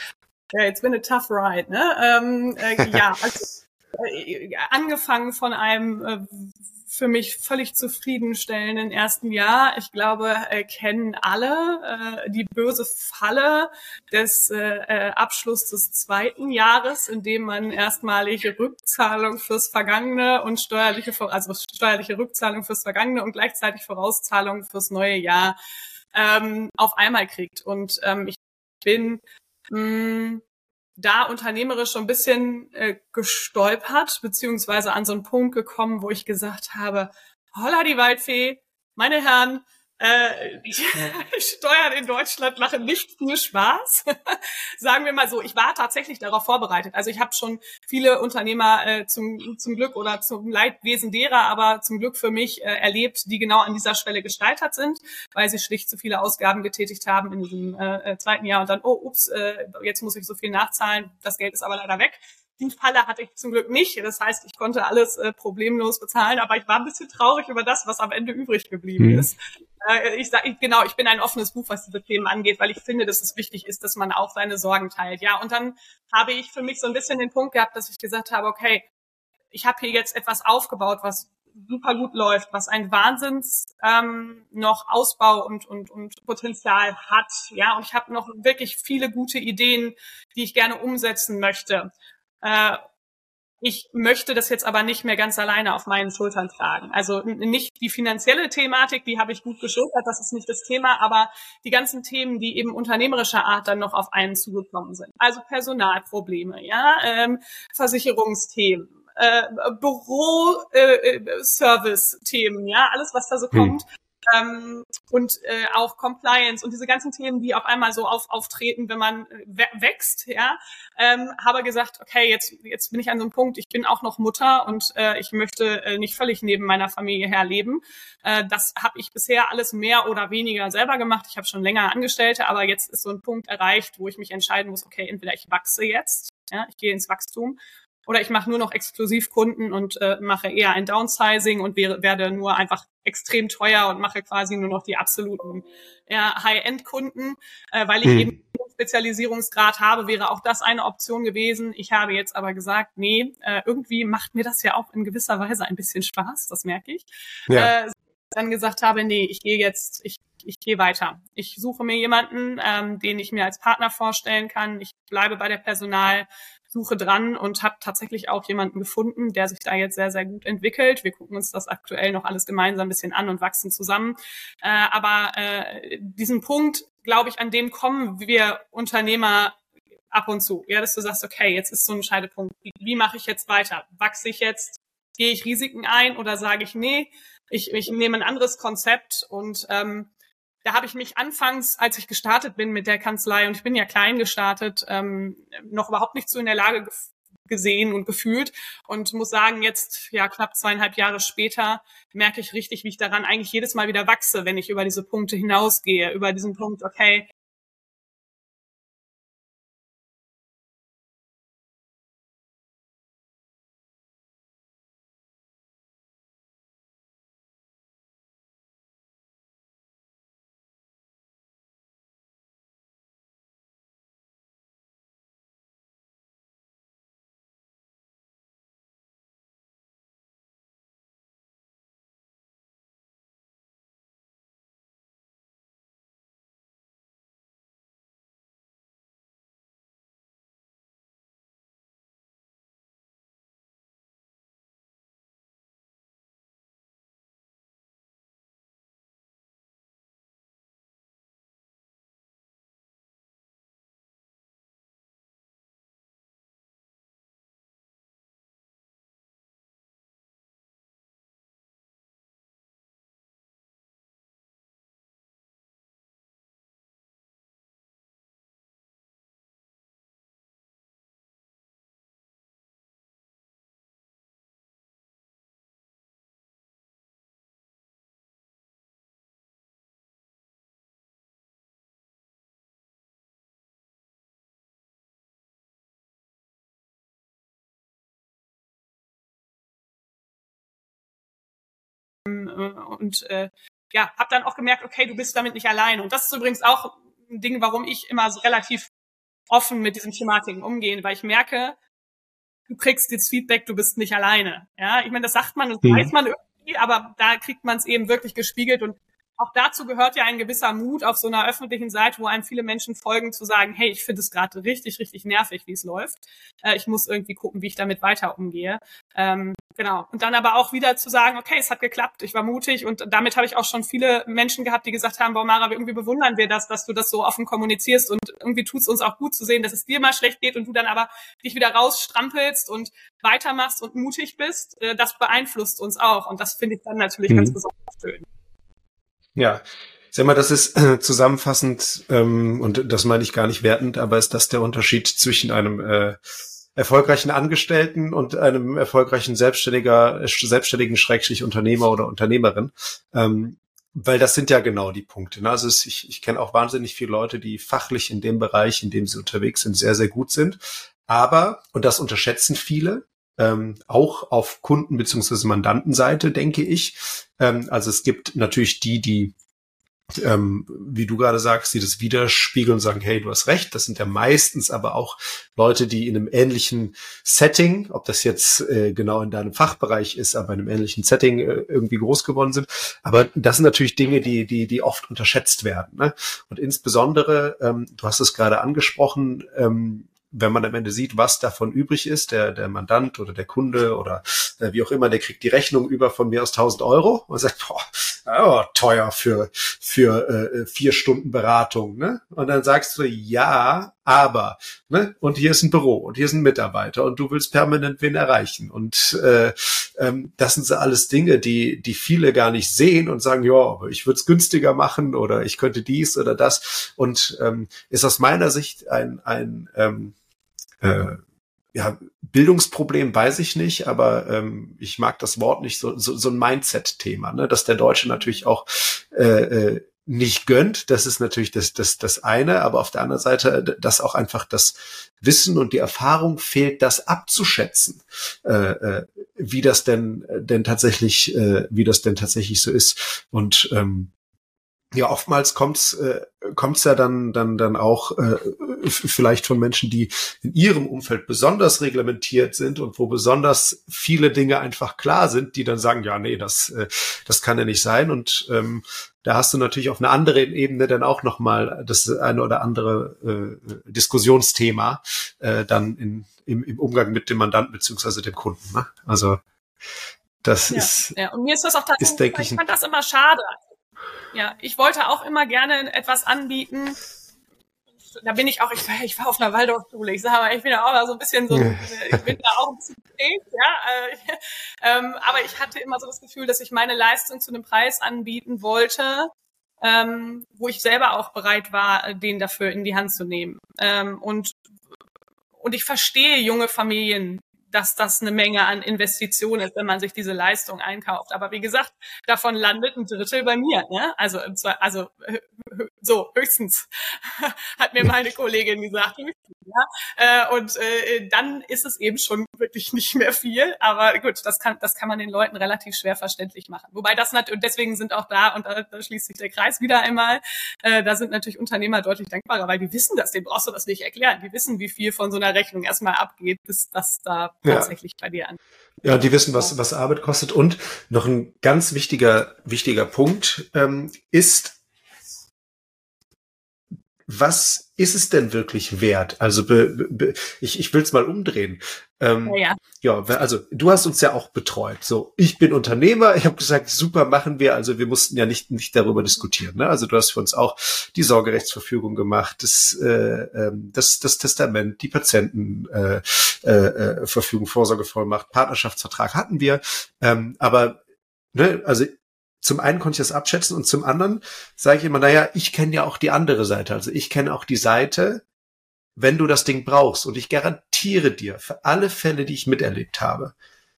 Ja, it's been a tough ride, ne? Ähm, äh, ja, also äh, angefangen von einem äh, für mich völlig zufriedenstellenden ersten Jahr. Ich glaube, äh, kennen alle äh, die böse Falle des äh, Abschluss des zweiten Jahres, in dem man erstmalige Rückzahlung fürs Vergangene und steuerliche, also steuerliche Rückzahlung fürs Vergangene und gleichzeitig Vorauszahlung fürs neue Jahr ähm, auf einmal kriegt. Und ähm, ich bin mh, da unternehmerisch so ein bisschen äh, gestolpert, beziehungsweise an so einen Punkt gekommen, wo ich gesagt habe, holla die Waldfee, meine Herren, äh, Steuern in Deutschland machen nicht viel Spaß. Sagen wir mal so, ich war tatsächlich darauf vorbereitet. Also ich habe schon viele Unternehmer äh, zum zum Glück oder zum Leidwesen derer, aber zum Glück für mich äh, erlebt, die genau an dieser Schwelle gescheitert sind, weil sie schlicht zu viele Ausgaben getätigt haben in diesem äh, zweiten Jahr und dann, oh, ups, äh, jetzt muss ich so viel nachzahlen, das Geld ist aber leider weg. Die Falle hatte ich zum Glück nicht. Das heißt, ich konnte alles äh, problemlos bezahlen, aber ich war ein bisschen traurig über das, was am Ende übrig geblieben mhm. ist. Äh, ich sage, genau, ich bin ein offenes Buch, was diese Themen angeht, weil ich finde, dass es wichtig ist, dass man auch seine Sorgen teilt. Ja, und dann habe ich für mich so ein bisschen den Punkt gehabt, dass ich gesagt habe, okay, ich habe hier jetzt etwas aufgebaut, was super gut läuft, was ein Wahnsinns ähm, noch Ausbau und und und Potenzial hat. Ja, und ich habe noch wirklich viele gute Ideen, die ich gerne umsetzen möchte. Äh, ich möchte das jetzt aber nicht mehr ganz alleine auf meinen Schultern tragen. Also nicht die finanzielle Thematik, die habe ich gut geschultert, das ist nicht das Thema, aber die ganzen Themen, die eben unternehmerischer Art dann noch auf einen zugekommen sind. Also Personalprobleme, ja, ähm, Versicherungsthemen, äh, Büro-Service-Themen, äh, ja, alles, was da so kommt. ähm, und äh, auch Compliance und diese ganzen Themen, die auf einmal so auf, auftreten, wenn man äh, wächst, ja, ähm, habe gesagt, okay, jetzt jetzt bin ich an so einem Punkt, ich bin auch noch Mutter und äh, ich möchte äh, nicht völlig neben meiner Familie herleben. Äh, das habe ich bisher alles mehr oder weniger selber gemacht. Ich habe schon länger Angestellte, aber jetzt ist so ein Punkt erreicht, wo ich mich entscheiden muss, okay, entweder ich wachse jetzt, ja, ich gehe ins Wachstum, oder ich mache nur noch Exklusivkunden und äh, mache eher ein Downsizing und wäre, werde nur einfach extrem teuer und mache quasi nur noch die absoluten ja, High-End-Kunden, äh, weil ich hm. eben einen Spezialisierungsgrad habe, wäre auch das eine Option gewesen. Ich habe jetzt aber gesagt, nee, äh, irgendwie macht mir das ja auch in gewisser Weise ein bisschen Spaß, das merke ich. Ja. Äh, dann gesagt habe, nee, ich gehe jetzt, ich ich gehe weiter. Ich suche mir jemanden, ähm, den ich mir als Partner vorstellen kann. Ich bleibe bei der Personalsuche dran und habe tatsächlich auch jemanden gefunden, der sich da jetzt sehr, sehr gut entwickelt. Wir gucken uns das aktuell noch alles gemeinsam ein bisschen an und wachsen zusammen. Äh, aber äh, diesen Punkt, glaube ich, an dem kommen wir Unternehmer ab und zu. Ja, dass du sagst, okay, jetzt ist so ein Scheidepunkt. Wie, wie mache ich jetzt weiter? Wachse ich jetzt? Gehe ich Risiken ein oder sage ich, nee, ich, ich nehme ein anderes Konzept und ähm, da habe ich mich anfangs, als ich gestartet bin mit der Kanzlei, und ich bin ja klein gestartet, ähm, noch überhaupt nicht so in der Lage ge- gesehen und gefühlt und muss sagen, jetzt ja knapp zweieinhalb Jahre später merke ich richtig, wie ich daran eigentlich jedes Mal wieder wachse, wenn ich über diese Punkte hinausgehe, über diesen Punkt, okay, und äh, ja, habe dann auch gemerkt, okay, du bist damit nicht allein. Und das ist übrigens auch ein Ding, warum ich immer so relativ offen mit diesen Thematiken umgehe, weil ich merke, du kriegst jetzt Feedback, du bist nicht alleine. Ja, ich meine, das sagt man, das mhm. weiß man irgendwie, aber da kriegt man es eben wirklich gespiegelt. Und auch dazu gehört ja ein gewisser Mut auf so einer öffentlichen Seite, wo einem viele Menschen folgen, zu sagen, hey, ich finde es gerade richtig, richtig nervig, wie es läuft. Äh, ich muss irgendwie gucken, wie ich damit weiter umgehe. Ähm, genau. Und dann aber auch wieder zu sagen, okay, es hat geklappt, ich war mutig. Und damit habe ich auch schon viele Menschen gehabt, die gesagt haben, boah, Mara, irgendwie bewundern wir das, dass du das so offen kommunizierst. Und irgendwie tut es uns auch gut zu sehen, dass es dir mal schlecht geht und du dann aber dich wieder rausstrampelst und weitermachst und mutig bist. Äh, das beeinflusst uns auch. Und das finde ich dann natürlich mhm. ganz besonders schön. Ja, ich sag mal, das ist äh, zusammenfassend, ähm, und das meine ich gar nicht wertend, aber ist das der Unterschied zwischen einem äh, erfolgreichen Angestellten und einem erfolgreichen Selbstständiger, äh, selbstständigen Schrägstrich Unternehmer oder Unternehmerin, ähm, weil das sind ja genau die Punkte. Ne? Also es, ich, ich kenne auch wahnsinnig viele Leute, die fachlich in dem Bereich, in dem sie unterwegs sind, sehr, sehr gut sind, aber, und das unterschätzen viele, Ähm, auch auf Kunden- bzw. Mandantenseite, denke ich. Ähm, also es gibt natürlich die, die, ähm, wie du gerade sagst, die das widerspiegeln und sagen, hey, du hast recht. Das sind ja meistens aber auch Leute, die in einem ähnlichen Setting, ob das jetzt äh, genau in deinem Fachbereich ist, aber in einem ähnlichen Setting äh, irgendwie groß geworden sind. Aber das sind natürlich Dinge, die die die oft unterschätzt werden. Ne? Und insbesondere, ähm, du hast es gerade angesprochen, ähm, wenn man am Ende sieht, was davon übrig ist, der der Mandant oder der Kunde oder äh, wie auch immer, der kriegt die Rechnung über von mir aus tausend Euro und sagt, boah, oh, teuer für für äh, vier Stunden Beratung, ne? Und dann sagst du, ja, aber, ne? Und hier ist ein Büro und hier ist ein Mitarbeiter und du willst permanent wen erreichen. Und äh, ähm, das sind so alles Dinge, die die viele gar nicht sehen und sagen, ja, ich würde es günstiger machen oder ich könnte dies oder das. Und ähm, ist aus meiner Sicht ein ein ähm, äh, ja, Bildungsproblem weiß ich nicht, aber ähm, ich mag das Wort nicht, so, so, so ein Mindset-Thema, ne? Dass der Deutsche natürlich auch äh, äh, nicht gönnt, das ist natürlich das, das, das eine, aber auf der anderen Seite, dass auch einfach das Wissen und die Erfahrung fehlt, das abzuschätzen, äh, äh, wie das denn, denn tatsächlich, äh, wie das denn tatsächlich so ist. Und ähm, ja, oftmals kommt's äh, kommt's ja dann dann dann auch äh, vielleicht von Menschen, die in ihrem Umfeld besonders reglementiert sind und wo besonders viele Dinge einfach klar sind, die dann sagen, ja, nee, das äh, das kann ja nicht sein. Und ähm, da hast du natürlich auf einer anderen Ebene dann auch nochmal das eine oder andere äh, Diskussionsthema äh, dann in, im, im Umgang mit dem Mandanten beziehungsweise dem Kunden. Ne? Also das ja, ist, ja. Und mir ist das auch tatsächlich, ist, denke ich, ich fand das immer schade. Ja, ich wollte auch immer gerne etwas anbieten. Da bin ich auch, ich, ich war auf einer Waldorfschule, ich sage mal, ich bin ja auch so ein bisschen so, ich bin da auch ein bisschen geprägt, ja. Äh, ähm, aber ich hatte immer so das Gefühl, dass ich meine Leistung zu einem Preis anbieten wollte, ähm, wo ich selber auch bereit war, den dafür in die Hand zu nehmen. Ähm, und, und ich verstehe junge Familien, dass das eine Menge an Investition ist, wenn man sich diese Leistung einkauft. Aber wie gesagt, davon landet ein Drittel bei mir. Ne? Also, also so höchstens, hat mir meine Kollegin gesagt. Ja? Und äh, dann ist es eben schon wirklich nicht mehr viel. Aber gut, das kann, das kann man den Leuten relativ schwer verständlich machen. Wobei das natürlich, und deswegen sind auch da, und da, da schließt sich der Kreis wieder einmal, äh, da sind natürlich Unternehmer deutlich dankbarer, weil die wissen das, denen brauchst du das nicht erklären. Die wissen, wie viel von so einer Rechnung erstmal abgeht, bis das da tatsächlich ja. bei dir an. Ja, die wissen, was, was Arbeit kostet. Und noch ein ganz wichtiger, wichtiger Punkt ähm, ist, was ist es denn wirklich wert? Also be, be, ich, ich will es mal umdrehen. Ähm, ja, ja. ja, also du hast uns ja auch betreut. So, ich bin Unternehmer. Ich habe gesagt, super, machen wir. Also wir mussten ja nicht nicht darüber diskutieren. Ne? Also du hast für uns auch die Sorgerechtsverfügung gemacht, das äh, das das Testament, die Patientenverfügung, äh, äh, Verfügung, Vorsorgevollmacht, Partnerschaftsvertrag hatten wir. Ähm, aber ne, also zum einen konnte ich das abschätzen und zum anderen sage ich immer, naja, ich kenne ja auch die andere Seite. Also ich kenne auch die Seite, wenn du das Ding brauchst. Und ich garantiere dir, für alle Fälle, die ich miterlebt habe,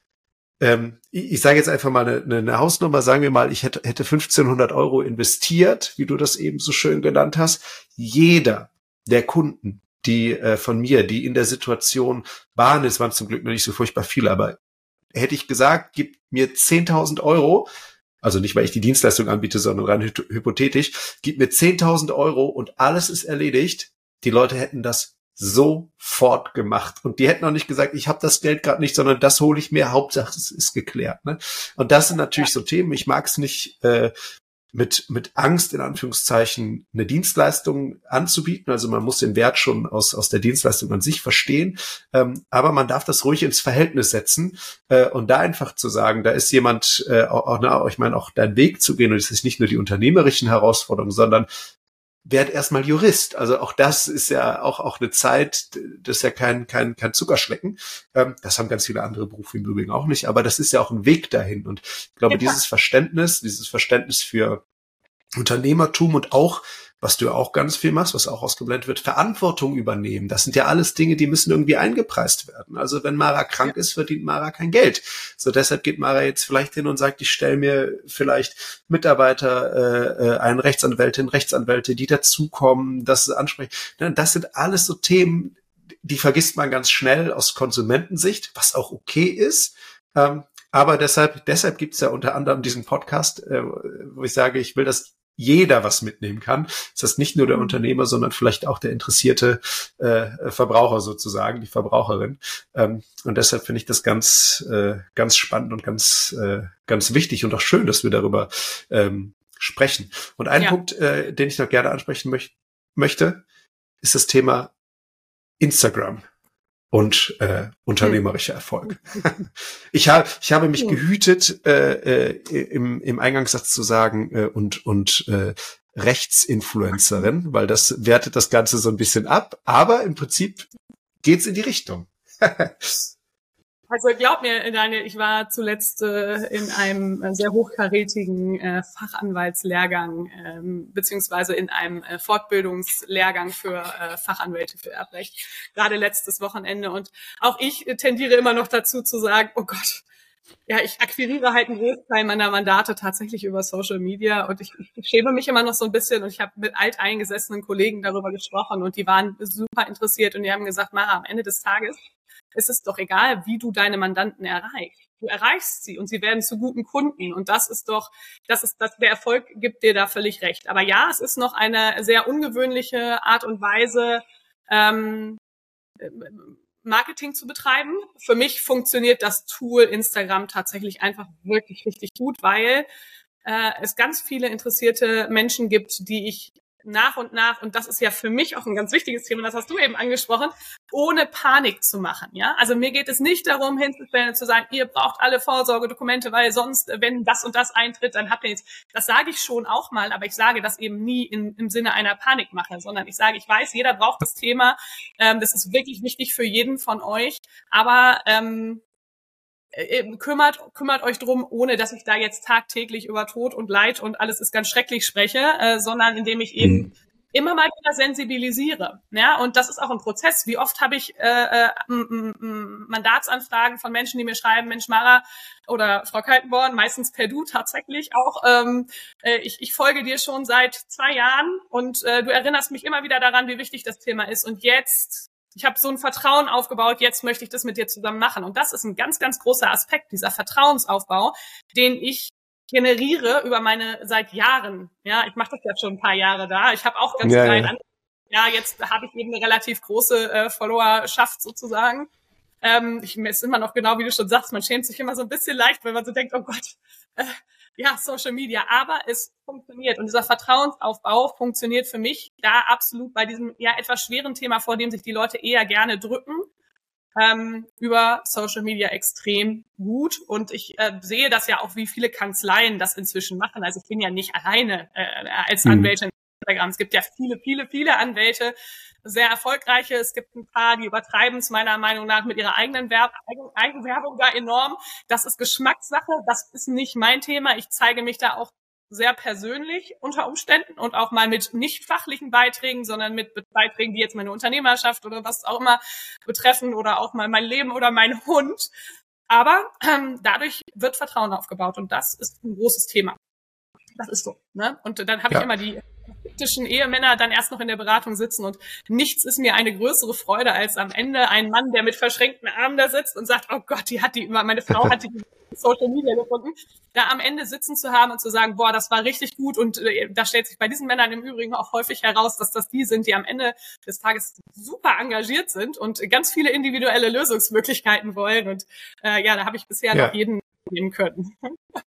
ähm, ich, ich sage jetzt einfach mal eine, eine Hausnummer, sagen wir mal, ich hätte, hätte fünfzehnhundert Euro investiert, wie du das eben so schön genannt hast. Jeder der Kunden, die äh, von mir, die in der Situation waren, es waren zum Glück noch nicht so furchtbar viele, aber hätte ich gesagt, gib mir zehntausend Euro, also nicht, weil ich die Dienstleistung anbiete, sondern rein hy- hypothetisch, gib mir zehntausend Euro und alles ist erledigt. Die Leute hätten das sofort gemacht. Und die hätten auch nicht gesagt, ich habe das Geld gerade nicht, sondern das hole ich mir, Hauptsache es ist geklärt. Ne? Und das sind natürlich so Themen, ich mag es nicht, äh, mit mit Angst, in Anführungszeichen, eine Dienstleistung anzubieten. Also man muss den Wert schon aus aus der Dienstleistung an sich verstehen. Ähm, aber man darf das ruhig ins Verhältnis setzen äh, und da einfach zu sagen, da ist jemand, äh, auch, auch, na, ich meine, auch deinen Weg zu gehen. Und es ist nicht nur die unternehmerischen Herausforderungen, sondern werd erstmal Jurist. Also auch das ist ja auch auch eine Zeit, das ist ja kein kein kein Zuckerschlecken. Ähm, das haben ganz viele andere Berufe im Übrigen auch nicht, aber das ist ja auch ein Weg dahin. Und ich glaube, ja, dieses Verständnis, dieses Verständnis für Unternehmertum und auch, was du ja auch ganz viel machst, was auch ausgeblendet wird, Verantwortung übernehmen. Das sind ja alles Dinge, die müssen irgendwie eingepreist werden. Also wenn Mara krank ist, verdient Mara kein Geld. So deshalb geht Mara jetzt vielleicht hin und sagt, ich stelle mir vielleicht Mitarbeiter äh, ein, Rechtsanwältinnen, Rechtsanwälte, die dazukommen, das ansprechen. Das sind alles so Themen, die vergisst man ganz schnell aus Konsumentensicht, was auch okay ist. Ähm, aber deshalb, deshalb gibt's ja unter anderem diesen Podcast, äh, wo ich sage, ich will, dass jeder was mitnehmen kann. Das heißt nicht nur der Unternehmer, sondern vielleicht auch der interessierte äh, Verbraucher sozusagen, die Verbraucherin. Ähm, und deshalb finde ich das ganz, äh, ganz spannend und ganz, äh, ganz wichtig und auch schön, dass wir darüber ähm, sprechen. Und ein ja. Punkt, äh, den ich noch gerne ansprechen möch- möchte, ist das Thema Instagram. und äh, unternehmerischer Erfolg. ich habe ich habe mich gehütet, äh, äh, im im Eingangssatz zu sagen äh, und und äh, Rechtsinfluencerin, weil das wertet das Ganze so ein bisschen ab. Aber im Prinzip geht's in die Richtung. Also glaub mir, Daniel, ich war zuletzt äh, in einem äh, sehr hochkarätigen äh, Fachanwaltslehrgang ähm, beziehungsweise in einem äh, Fortbildungslehrgang für äh, Fachanwälte für Erbrecht, gerade letztes Wochenende. Und auch ich äh, tendiere immer noch dazu zu sagen, oh Gott, ja, ich akquiriere halt einen Großteil meiner Mandate tatsächlich über Social Media und ich, ich schäme mich immer noch so ein bisschen und ich habe mit alteingesessenen Kollegen darüber gesprochen und die waren super interessiert und die haben gesagt, Mara, am Ende des Tages ist es doch egal, wie du deine Mandanten erreichst. Du erreichst sie und sie werden zu guten Kunden und das ist doch, das ist, das, der Erfolg gibt dir da völlig recht. Aber ja, es ist noch eine sehr ungewöhnliche Art und Weise, ähm, Marketing zu betreiben. Für mich funktioniert das Tool Instagram tatsächlich einfach wirklich richtig gut, weil äh, es ganz viele interessierte Menschen gibt, die ich nach und nach, und das ist ja für mich auch ein ganz wichtiges Thema, das hast du eben angesprochen, ohne Panik zu machen. Ja, also mir geht es nicht darum, hinzustellen und zu sagen, ihr braucht alle Vorsorgedokumente, weil sonst, wenn das und das eintritt, dann habt ihr jetzt. Das sage ich schon auch mal, aber ich sage das eben nie in, im Sinne einer Panikmache, sondern ich sage, ich weiß, jeder braucht das Thema. Ähm, das ist wirklich wichtig für jeden von euch, aber ähm, kümmert kümmert euch drum, ohne dass ich da jetzt tagtäglich über Tod und Leid und alles ist ganz schrecklich spreche, äh, sondern indem ich eben mhm. immer mal wieder sensibilisiere. Ja, und das ist auch ein Prozess. Wie oft habe ich äh, äh, Mandatsanfragen von Menschen, die mir schreiben, Mensch, Mara oder Frau Kaltenborn, meistens per Du tatsächlich auch, ähm, äh, ich, ich folge dir schon seit zwei Jahren und äh, du erinnerst mich immer wieder daran, wie wichtig das Thema ist und jetzt ich habe so ein Vertrauen aufgebaut, jetzt möchte ich das mit dir zusammen machen. Und das ist ein ganz, ganz großer Aspekt, dieser Vertrauensaufbau, den ich generiere über meine, seit Jahren. Ja, ich mache das ja schon ein paar Jahre da. Ich habe auch ganz ja, klein ja. an. Ja, jetzt habe ich eben eine relativ große äh, Followerschaft sozusagen. Ähm, ich es ist immer noch genau, wie du schon sagst, man schämt sich immer so ein bisschen leicht, wenn man so denkt, oh Gott, äh, ja, Social Media, aber es funktioniert und dieser Vertrauensaufbau funktioniert für mich da absolut bei diesem ja etwas schweren Thema, vor dem sich die Leute eher gerne drücken, ähm, über Social Media extrem gut und ich äh, sehe das ja auch, wie viele Kanzleien das inzwischen machen, also ich bin ja nicht alleine äh, als Anwältin. Mhm. Es gibt ja viele, viele, viele Anwälte, sehr erfolgreiche. Es gibt ein paar, die übertreiben es meiner Meinung nach mit ihrer eigenen Werb Eigenwerbung da enorm. Das ist Geschmackssache. Das ist nicht mein Thema. Ich zeige mich da auch sehr persönlich unter Umständen und auch mal mit nicht fachlichen Beiträgen, sondern mit Beiträgen, die jetzt meine Unternehmerschaft oder was auch immer betreffen oder auch mal mein Leben oder mein Hund. Aber ähm, dadurch wird Vertrauen aufgebaut und das ist ein großes Thema. Das ist so. Ne? Und dann habe ja. ich immer die kritischen Ehemänner dann erst noch in der Beratung sitzen und nichts ist mir eine größere Freude als am Ende ein Mann, der mit verschränkten Armen da sitzt und sagt, oh Gott, die hat die, meine Frau hat die Social Media gefunden, da am Ende sitzen zu haben und zu sagen, boah, das war richtig gut und äh, da stellt sich bei diesen Männern im Übrigen auch häufig heraus, dass das die sind, die am Ende des Tages super engagiert sind und ganz viele individuelle Lösungsmöglichkeiten wollen und äh, ja, da habe ich bisher ja. noch jeden nehmen können.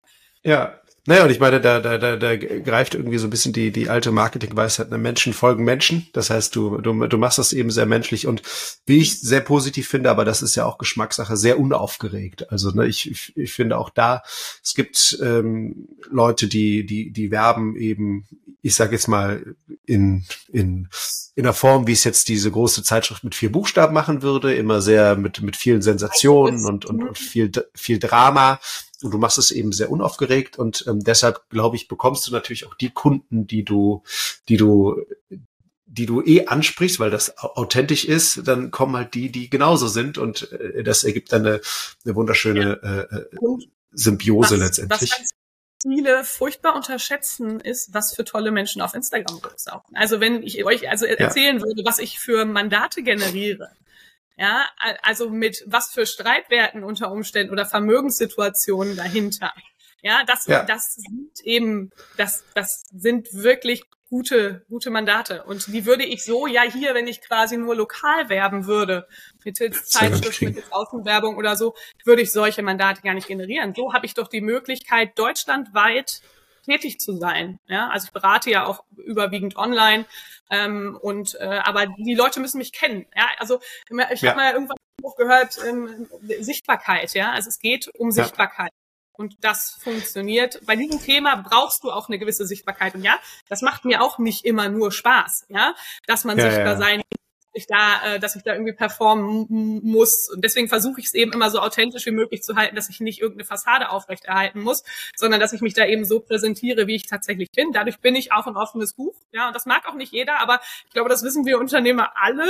Ja. Naja, und ich meine, da, da, da, da greift irgendwie so ein bisschen die, die alte Marketingweisheit, ne? Menschen folgen Menschen. Das heißt, du, du, du machst das eben sehr menschlich und wie ich sehr positiv finde, aber das ist ja auch Geschmackssache, sehr unaufgeregt. Also, ne, ich, ich, ich finde auch da, es gibt ähm, Leute, die, die, die werben eben, ich sage jetzt mal, in, in, in der Form, wie es jetzt diese große Zeitschrift mit vier Buchstaben machen würde, immer sehr mit, mit vielen Sensationen und, und, und viel, viel Drama. Und du machst es eben sehr unaufgeregt und ähm, deshalb, glaube ich, bekommst du natürlich auch die Kunden, die du, die du, die du eh ansprichst, weil das authentisch ist, dann kommen halt die, die genauso sind und äh, das ergibt dann eine, eine wunderschöne äh, Symbiose was, letztendlich. Was viele furchtbar unterschätzen ist, was für tolle Menschen auf Instagram saugen. Also wenn ich euch also erzählen ja. würde, was ich für Mandate generiere, ja, also mit was für Streitwerten unter Umständen oder Vermögenssituationen dahinter. Ja, das, ja. das sind eben, das, das sind wirklich gute, gute Mandate. Und die würde ich so ja hier, wenn ich quasi nur lokal werben würde, mittels Zeitschrift, mittels Außenwerbung oder so, würde ich solche Mandate gar nicht generieren. So habe ich doch die Möglichkeit, deutschlandweit tätig zu sein. Ja, also ich berate ja auch überwiegend online. Ähm, und äh, aber die Leute müssen mich kennen. Ja, also ich ja. habe mal irgendwann Buch gehört ähm, Sichtbarkeit, ja. Also es geht um Ja. Sichtbarkeit. Und das funktioniert. Bei diesem Thema brauchst du auch eine gewisse Sichtbarkeit. Und ja, das macht mir auch nicht immer nur Spaß, ja, dass man Ja, sichtbar ja. sein ich da, äh, dass ich da irgendwie performen muss. Und deswegen versuche ich es eben immer so authentisch wie möglich zu halten, dass ich nicht irgendeine Fassade aufrechterhalten muss, sondern dass ich mich da eben so präsentiere, wie ich tatsächlich bin. Dadurch bin ich auch ein offenes Buch. Ja, und das mag auch nicht jeder, aber ich glaube, das wissen wir Unternehmer alle.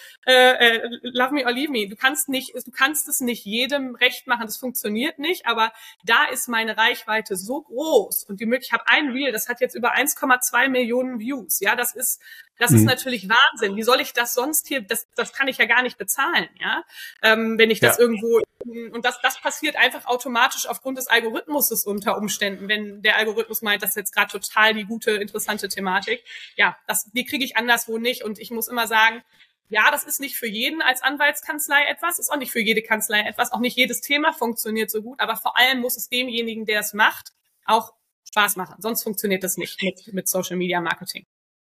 Äh, äh, love me or leave me. Du kannst nicht, du kannst es nicht jedem recht machen. Das funktioniert nicht. Aber da ist meine Reichweite so groß und die Möglichkeit, ich habe ein Reel, das hat jetzt über eins Komma zwei Millionen Views. Ja, das ist Das ist mhm. natürlich Wahnsinn. Wie soll ich das sonst hier, das, das kann ich ja gar nicht bezahlen, ja, ähm, wenn ich das ja. irgendwo, und das, das passiert einfach automatisch aufgrund des Algorithmuses unter Umständen, wenn der Algorithmus meint, das ist jetzt gerade total die gute, interessante Thematik. Ja, das, die kriege ich anderswo nicht und ich muss immer sagen, ja, das ist nicht für jeden als Anwaltskanzlei etwas, ist auch nicht für jede Kanzlei etwas, auch nicht jedes Thema funktioniert so gut, aber vor allem muss es demjenigen, der es macht, auch Spaß machen. Sonst funktioniert das nicht mit, mit Social Media Marketing.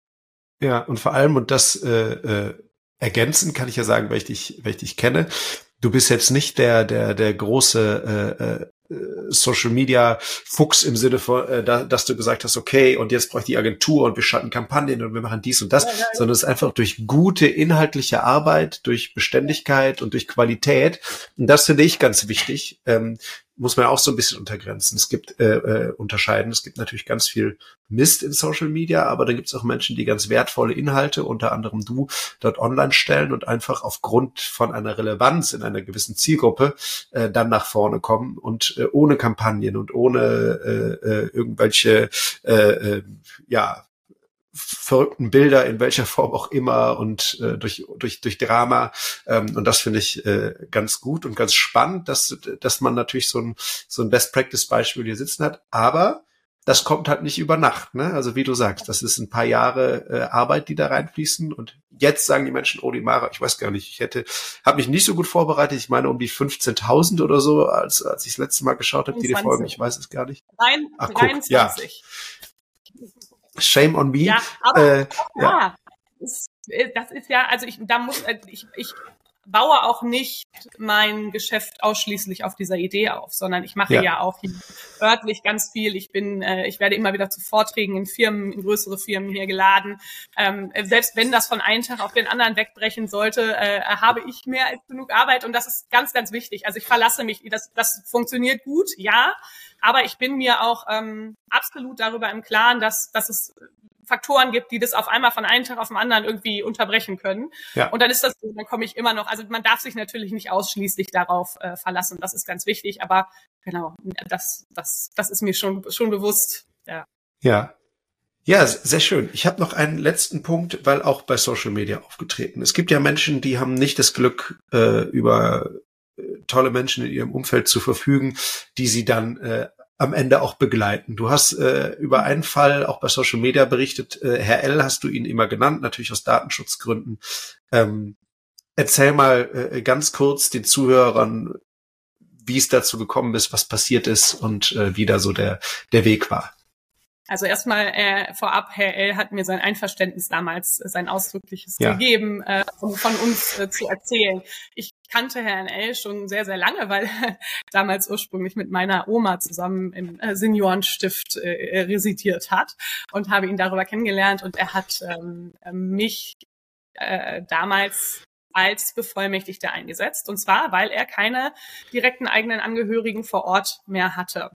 Ja, und vor allem, und das äh, äh, ergänzen kann ich ja sagen, weil ich dich, weil ich dich kenne, du bist jetzt nicht der der der große äh, äh, Social Media Fuchs im Sinne von, äh, da, dass du gesagt hast, okay, und jetzt brauche ich die Agentur und wir schalten Kampagnen und wir machen dies und das, ja, ja, ja. sondern es ist einfach durch gute inhaltliche Arbeit, durch Beständigkeit und durch Qualität. Und das finde ich ganz wichtig. Ähm, muss man auch so ein bisschen untergrenzen. Es gibt äh, äh, unterscheiden. Es gibt natürlich ganz viel Mist in Social Media, aber dann gibt es auch Menschen, die ganz wertvolle Inhalte, unter anderem du, dort online stellen und einfach aufgrund von einer Relevanz in einer gewissen Zielgruppe äh, dann nach vorne kommen und äh, ohne Kampagnen und ohne äh, äh, irgendwelche äh, äh, ja verrückten Bilder in welcher Form auch immer und äh, durch durch durch Drama ähm, und das finde ich äh, ganz gut und ganz spannend, dass dass man natürlich so ein so ein Best Practice Beispiel hier sitzen hat, aber das kommt halt nicht über Nacht, ne? Also wie du sagst, das ist ein paar Jahre äh, Arbeit, die da reinfließen und jetzt sagen die Menschen, oh die Mara, ich weiß gar nicht, ich hätte habe mich nicht so gut vorbereitet, ich meine um die fünfzehntausend oder so, als als ich das letzte Mal geschaut habe, die die Folgen, ich weiß es gar nicht. Rein, Ach, guck, dreiundzwanzig. Ja. Shame on me. Ja, aber äh, ja, ja. Das, das ist ja, also ich, da muss, ich, ich baue auch nicht mein Geschäft ausschließlich auf dieser Idee auf, sondern ich mache ja, ja auch hier örtlich ganz viel. Ich bin, äh, ich werde immer wieder zu Vorträgen in Firmen, in größere Firmen hier geladen. Ähm, selbst wenn das von einem Tag auf den anderen wegbrechen sollte, äh, habe ich mehr als genug Arbeit und das ist ganz, ganz wichtig. Also ich verlasse mich, das, das funktioniert gut, ja. Aber ich bin mir auch ähm, absolut darüber im Klaren, dass, dass es Faktoren gibt, die das auf einmal von einem Tag auf den anderen irgendwie unterbrechen können. Ja. Und dann ist das so, dann komme ich immer noch, also man darf sich natürlich nicht ausschließlich darauf äh, verlassen, das ist ganz wichtig, aber genau, das, das, das ist mir schon, schon bewusst. Ja. Ja. Ja, sehr schön. Ich habe noch einen letzten Punkt, weil auch bei Social Media aufgetreten. Es gibt ja Menschen, die haben nicht das Glück, äh, über tolle Menschen in ihrem Umfeld zu verfügen, die sie dann äh, am Ende auch begleiten. Du hast äh, über einen Fall auch bei Social Media berichtet, äh, Herr L. hast du ihn immer genannt, natürlich aus Datenschutzgründen. Ähm, erzähl mal äh, ganz kurz den Zuhörern, wie es dazu gekommen ist, was passiert ist und äh, wie da so der der Weg war. Also erstmal äh, vorab, Herr L. hat mir sein Einverständnis damals, äh, sein ausdrückliches ja. gegeben, äh, um von uns äh, zu erzählen. Ich kannte Herrn L. schon sehr, sehr lange, weil er damals ursprünglich mit meiner Oma zusammen im äh, Seniorenstift äh, residiert hat und habe ihn darüber kennengelernt und er hat ähm, mich äh, damals als Bevollmächtigter eingesetzt. Und zwar, weil er keine direkten eigenen Angehörigen vor Ort mehr hatte.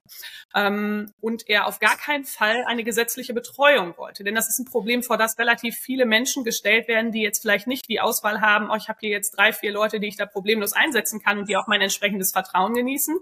Ähm, und er auf gar keinen Fall eine gesetzliche Betreuung wollte. Denn das ist ein Problem, vor das relativ viele Menschen gestellt werden, die jetzt vielleicht nicht die Auswahl haben, oh, ich habe hier jetzt drei, vier Leute, die ich da problemlos einsetzen kann und die auch mein entsprechendes Vertrauen genießen.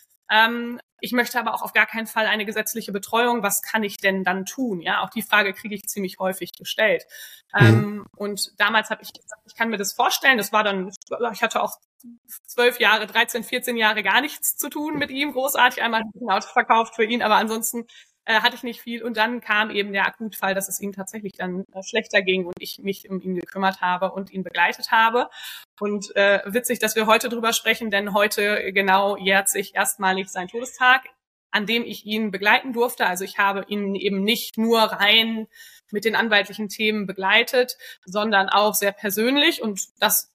Ähm, ich möchte aber auch auf gar keinen Fall eine gesetzliche Betreuung. Was kann ich denn dann tun? Ja, auch die Frage kriege ich ziemlich häufig gestellt. Mhm. Ähm, und damals habe ich gesagt, ich kann mir das vorstellen. Das war dann, ich hatte auch zwölf Jahre, dreizehn, vierzehn Jahre gar nichts zu tun mit ihm. Großartig, einmal ein Auto verkauft für ihn, aber ansonsten äh, hatte ich nicht viel. Und dann kam eben der Akutfall, dass es ihm tatsächlich dann äh, schlechter ging und ich mich um ihn gekümmert habe und ihn begleitet habe. Und äh, witzig, dass wir heute drüber sprechen, denn heute genau jährt sich erstmalig sein Todestag, an dem ich ihn begleiten durfte. Also ich habe ihn eben nicht nur rein mit den anwaltlichen Themen begleitet, sondern auch sehr persönlich. Und das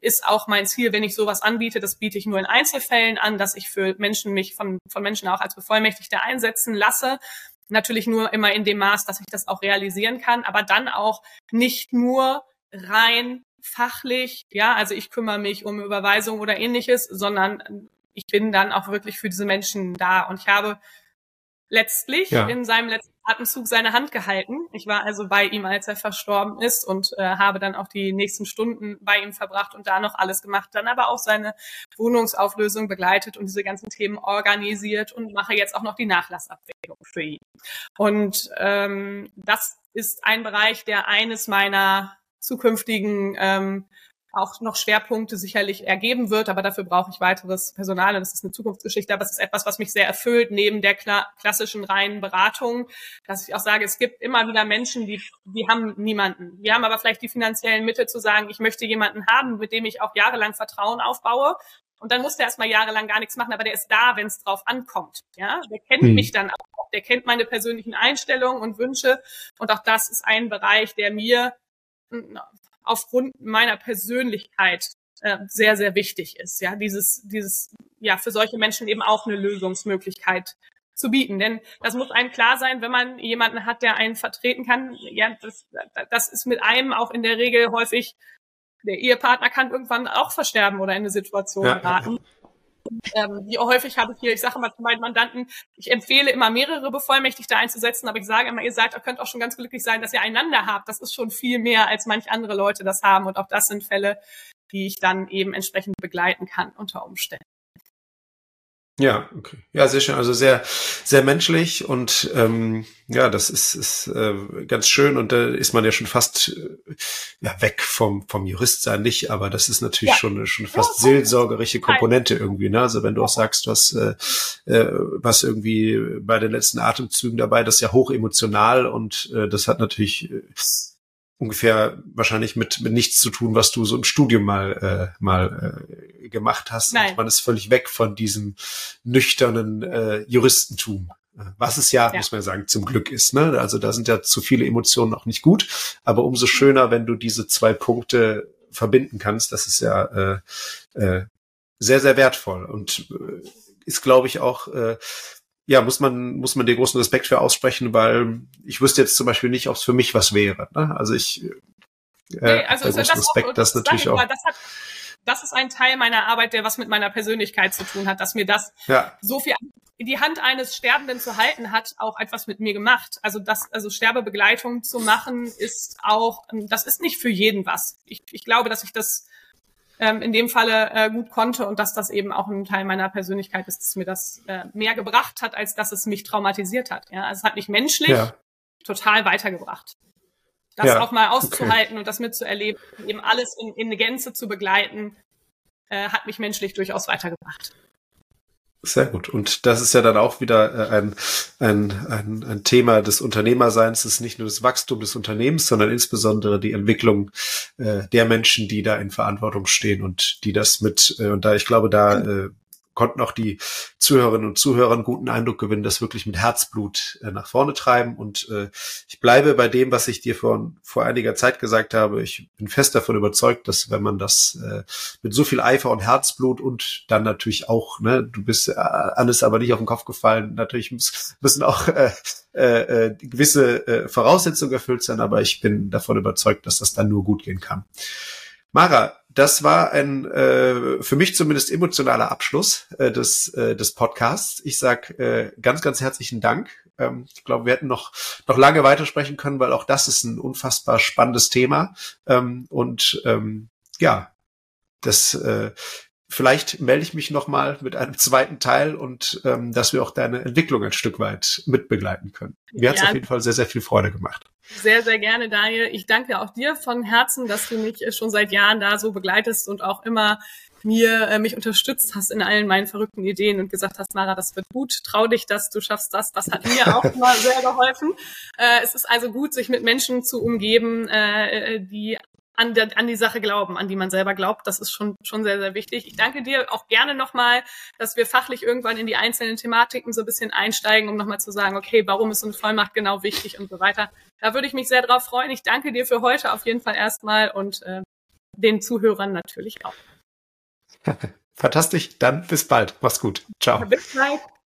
ist auch mein Ziel, wenn ich sowas anbiete, das biete ich nur in Einzelfällen an, dass ich für Menschen mich von, von Menschen auch als Bevollmächtigte einsetzen lasse. Natürlich nur immer in dem Maß, dass ich das auch realisieren kann, aber dann auch nicht nur rein fachlich, ja, also ich kümmere mich um Überweisung oder ähnliches, sondern ich bin dann auch wirklich für diese Menschen da. Und ich habe letztlich ja. in seinem letzten Atemzug seine Hand gehalten. Ich war also bei ihm, als er verstorben ist und äh, habe dann auch die nächsten Stunden bei ihm verbracht und da noch alles gemacht, dann aber auch seine Wohnungsauflösung begleitet und diese ganzen Themen organisiert und mache jetzt auch noch die Nachlassabwägung für ihn. Und ähm, das ist ein Bereich, der eines meiner zukünftigen ähm, auch noch Schwerpunkte sicherlich ergeben wird, aber dafür brauche ich weiteres Personal und das ist eine Zukunftsgeschichte, aber es ist etwas, was mich sehr erfüllt, neben der kla- klassischen reinen Beratung, dass ich auch sage, es gibt immer wieder Menschen, die die haben niemanden. Wir haben aber vielleicht die finanziellen Mittel zu sagen, ich möchte jemanden haben, mit dem ich auch jahrelang Vertrauen aufbaue und dann muss der erstmal jahrelang gar nichts machen, aber der ist da, wenn es drauf ankommt. Ja, der kennt hm. mich dann auch, der kennt meine persönlichen Einstellungen und Wünsche und auch das ist ein Bereich, der mir aufgrund meiner Persönlichkeit äh, sehr, sehr wichtig ist, ja, dieses, dieses, ja, für solche Menschen eben auch eine Lösungsmöglichkeit zu bieten. Denn das muss einem klar sein, wenn man jemanden hat, der einen vertreten kann, ja, das, das ist mit einem auch in der Regel häufig, der Ehepartner kann irgendwann auch versterben oder in eine Situation ja, geraten. Ja. Ähm, wie häufig habe ich hier, ich sage immer zu meinen Mandanten, ich empfehle immer mehrere Bevollmächtigte einzusetzen, aber ich sage immer, ihr seid, ihr könnt auch schon ganz glücklich sein, dass ihr einander habt. Das ist schon viel mehr, als manch andere Leute das haben und auch das sind Fälle, die ich dann eben entsprechend begleiten kann unter Umständen. Ja, okay. Ja, sehr schön. Also sehr, sehr menschlich und ähm, ja, das ist, ist äh, ganz schön und da ist man ja schon fast äh, ja weg vom vom Juristsein nicht, aber das ist natürlich ja. schon schon fast ja, seelsorgerische Komponente irgendwie. Ne? Also wenn du auch sagst, was äh, äh, was irgendwie bei den letzten Atemzügen dabei, das ist ja hoch emotional und äh, das hat natürlich äh, ungefähr wahrscheinlich mit, mit nichts zu tun, was du so im Studium mal äh, mal äh, gemacht hast. Nein. Und man ist völlig weg von diesem nüchternen äh, Juristentum. Was es ja, ja, muss man sagen, zum Glück ist. Ne? Also da sind ja zu viele Emotionen auch nicht gut. Aber umso schöner, wenn du diese zwei Punkte verbinden kannst. Das ist ja äh, äh, sehr, sehr wertvoll. Und äh, ist, glaube ich, auch äh, ja, muss man, muss man dir großen Respekt für aussprechen, weil ich wüsste jetzt zum Beispiel nicht, ob es für mich was wäre. Ne? Also ich, äh, nee, also ist ja das Respekt, auch, das, das natürlich auch. Mal, das, hat, das ist ein Teil meiner Arbeit, der was mit meiner Persönlichkeit zu tun hat, dass mir das ja. so viel in die Hand eines Sterbenden zu halten hat, auch etwas mit mir gemacht. Also das, also Sterbebegleitung zu machen, ist auch, das ist nicht für jeden was. Ich, ich glaube, dass ich das in dem Falle äh, gut konnte und dass das eben auch ein Teil meiner Persönlichkeit ist, dass mir das äh, mehr gebracht hat, als dass es mich traumatisiert hat. Ja, also es hat mich menschlich ja. total weitergebracht. Das ja. auch mal auszuhalten okay. und das mitzuerleben, eben alles in, in eine Gänze zu begleiten, äh, hat mich menschlich durchaus weitergebracht. Sehr gut. Und das ist ja dann auch wieder ein, ein, ein, ein Thema des Unternehmerseins. Es ist nicht nur das Wachstum des Unternehmens, sondern insbesondere die Entwicklung äh, der Menschen, die da in Verantwortung stehen und die das mit, äh, und da, ich glaube, da äh, konnten auch die Zuhörerinnen und Zuhörer einen guten Eindruck gewinnen, das wirklich mit Herzblut äh, nach vorne treiben. Und äh, ich bleibe bei dem, was ich dir vor, vor einiger Zeit gesagt habe. Ich bin fest davon überzeugt, dass wenn man das äh, mit so viel Eifer und Herzblut und dann natürlich auch, ne, du bist äh, alles aber nicht auf den Kopf gefallen, natürlich muss, müssen auch äh, äh, gewisse äh, Voraussetzungen erfüllt sein, aber ich bin davon überzeugt, dass das dann nur gut gehen kann. Mara, das war ein äh, für mich zumindest emotionaler Abschluss äh, des äh, des Podcasts. Ich sag äh, ganz, ganz herzlichen Dank. Ähm, ich glaube, wir hätten noch noch lange weitersprechen können, weil auch das ist ein unfassbar spannendes Thema. Ähm, und ähm, ja, das äh, vielleicht melde ich mich nochmal mit einem zweiten Teil und ähm, dass wir auch deine Entwicklung ein Stück weit mitbegleiten können. Mir ja. hat es auf jeden Fall sehr, sehr viel Freude gemacht. Sehr, sehr gerne, Daniel. Ich danke auch dir von Herzen, dass du mich schon seit Jahren da so begleitest und auch immer mir äh, mich unterstützt hast in allen meinen verrückten Ideen und gesagt hast, Mara, das wird gut, trau dich das, du schaffst das. Das hat mir auch immer sehr geholfen. Äh, es ist also gut, sich mit Menschen zu umgeben, äh, die an, der, an die Sache glauben, an die man selber glaubt. Das ist schon schon sehr, sehr wichtig. Ich danke dir auch gerne nochmal, dass wir fachlich irgendwann in die einzelnen Thematiken so ein bisschen einsteigen, um nochmal zu sagen, okay, warum ist so eine Vollmacht genau wichtig und so weiter. Da würde ich mich sehr drauf freuen. Ich danke dir für heute auf jeden Fall erstmal und äh, den Zuhörern natürlich auch. Fantastisch, dann bis bald. Mach's gut. Ciao. Bis bald.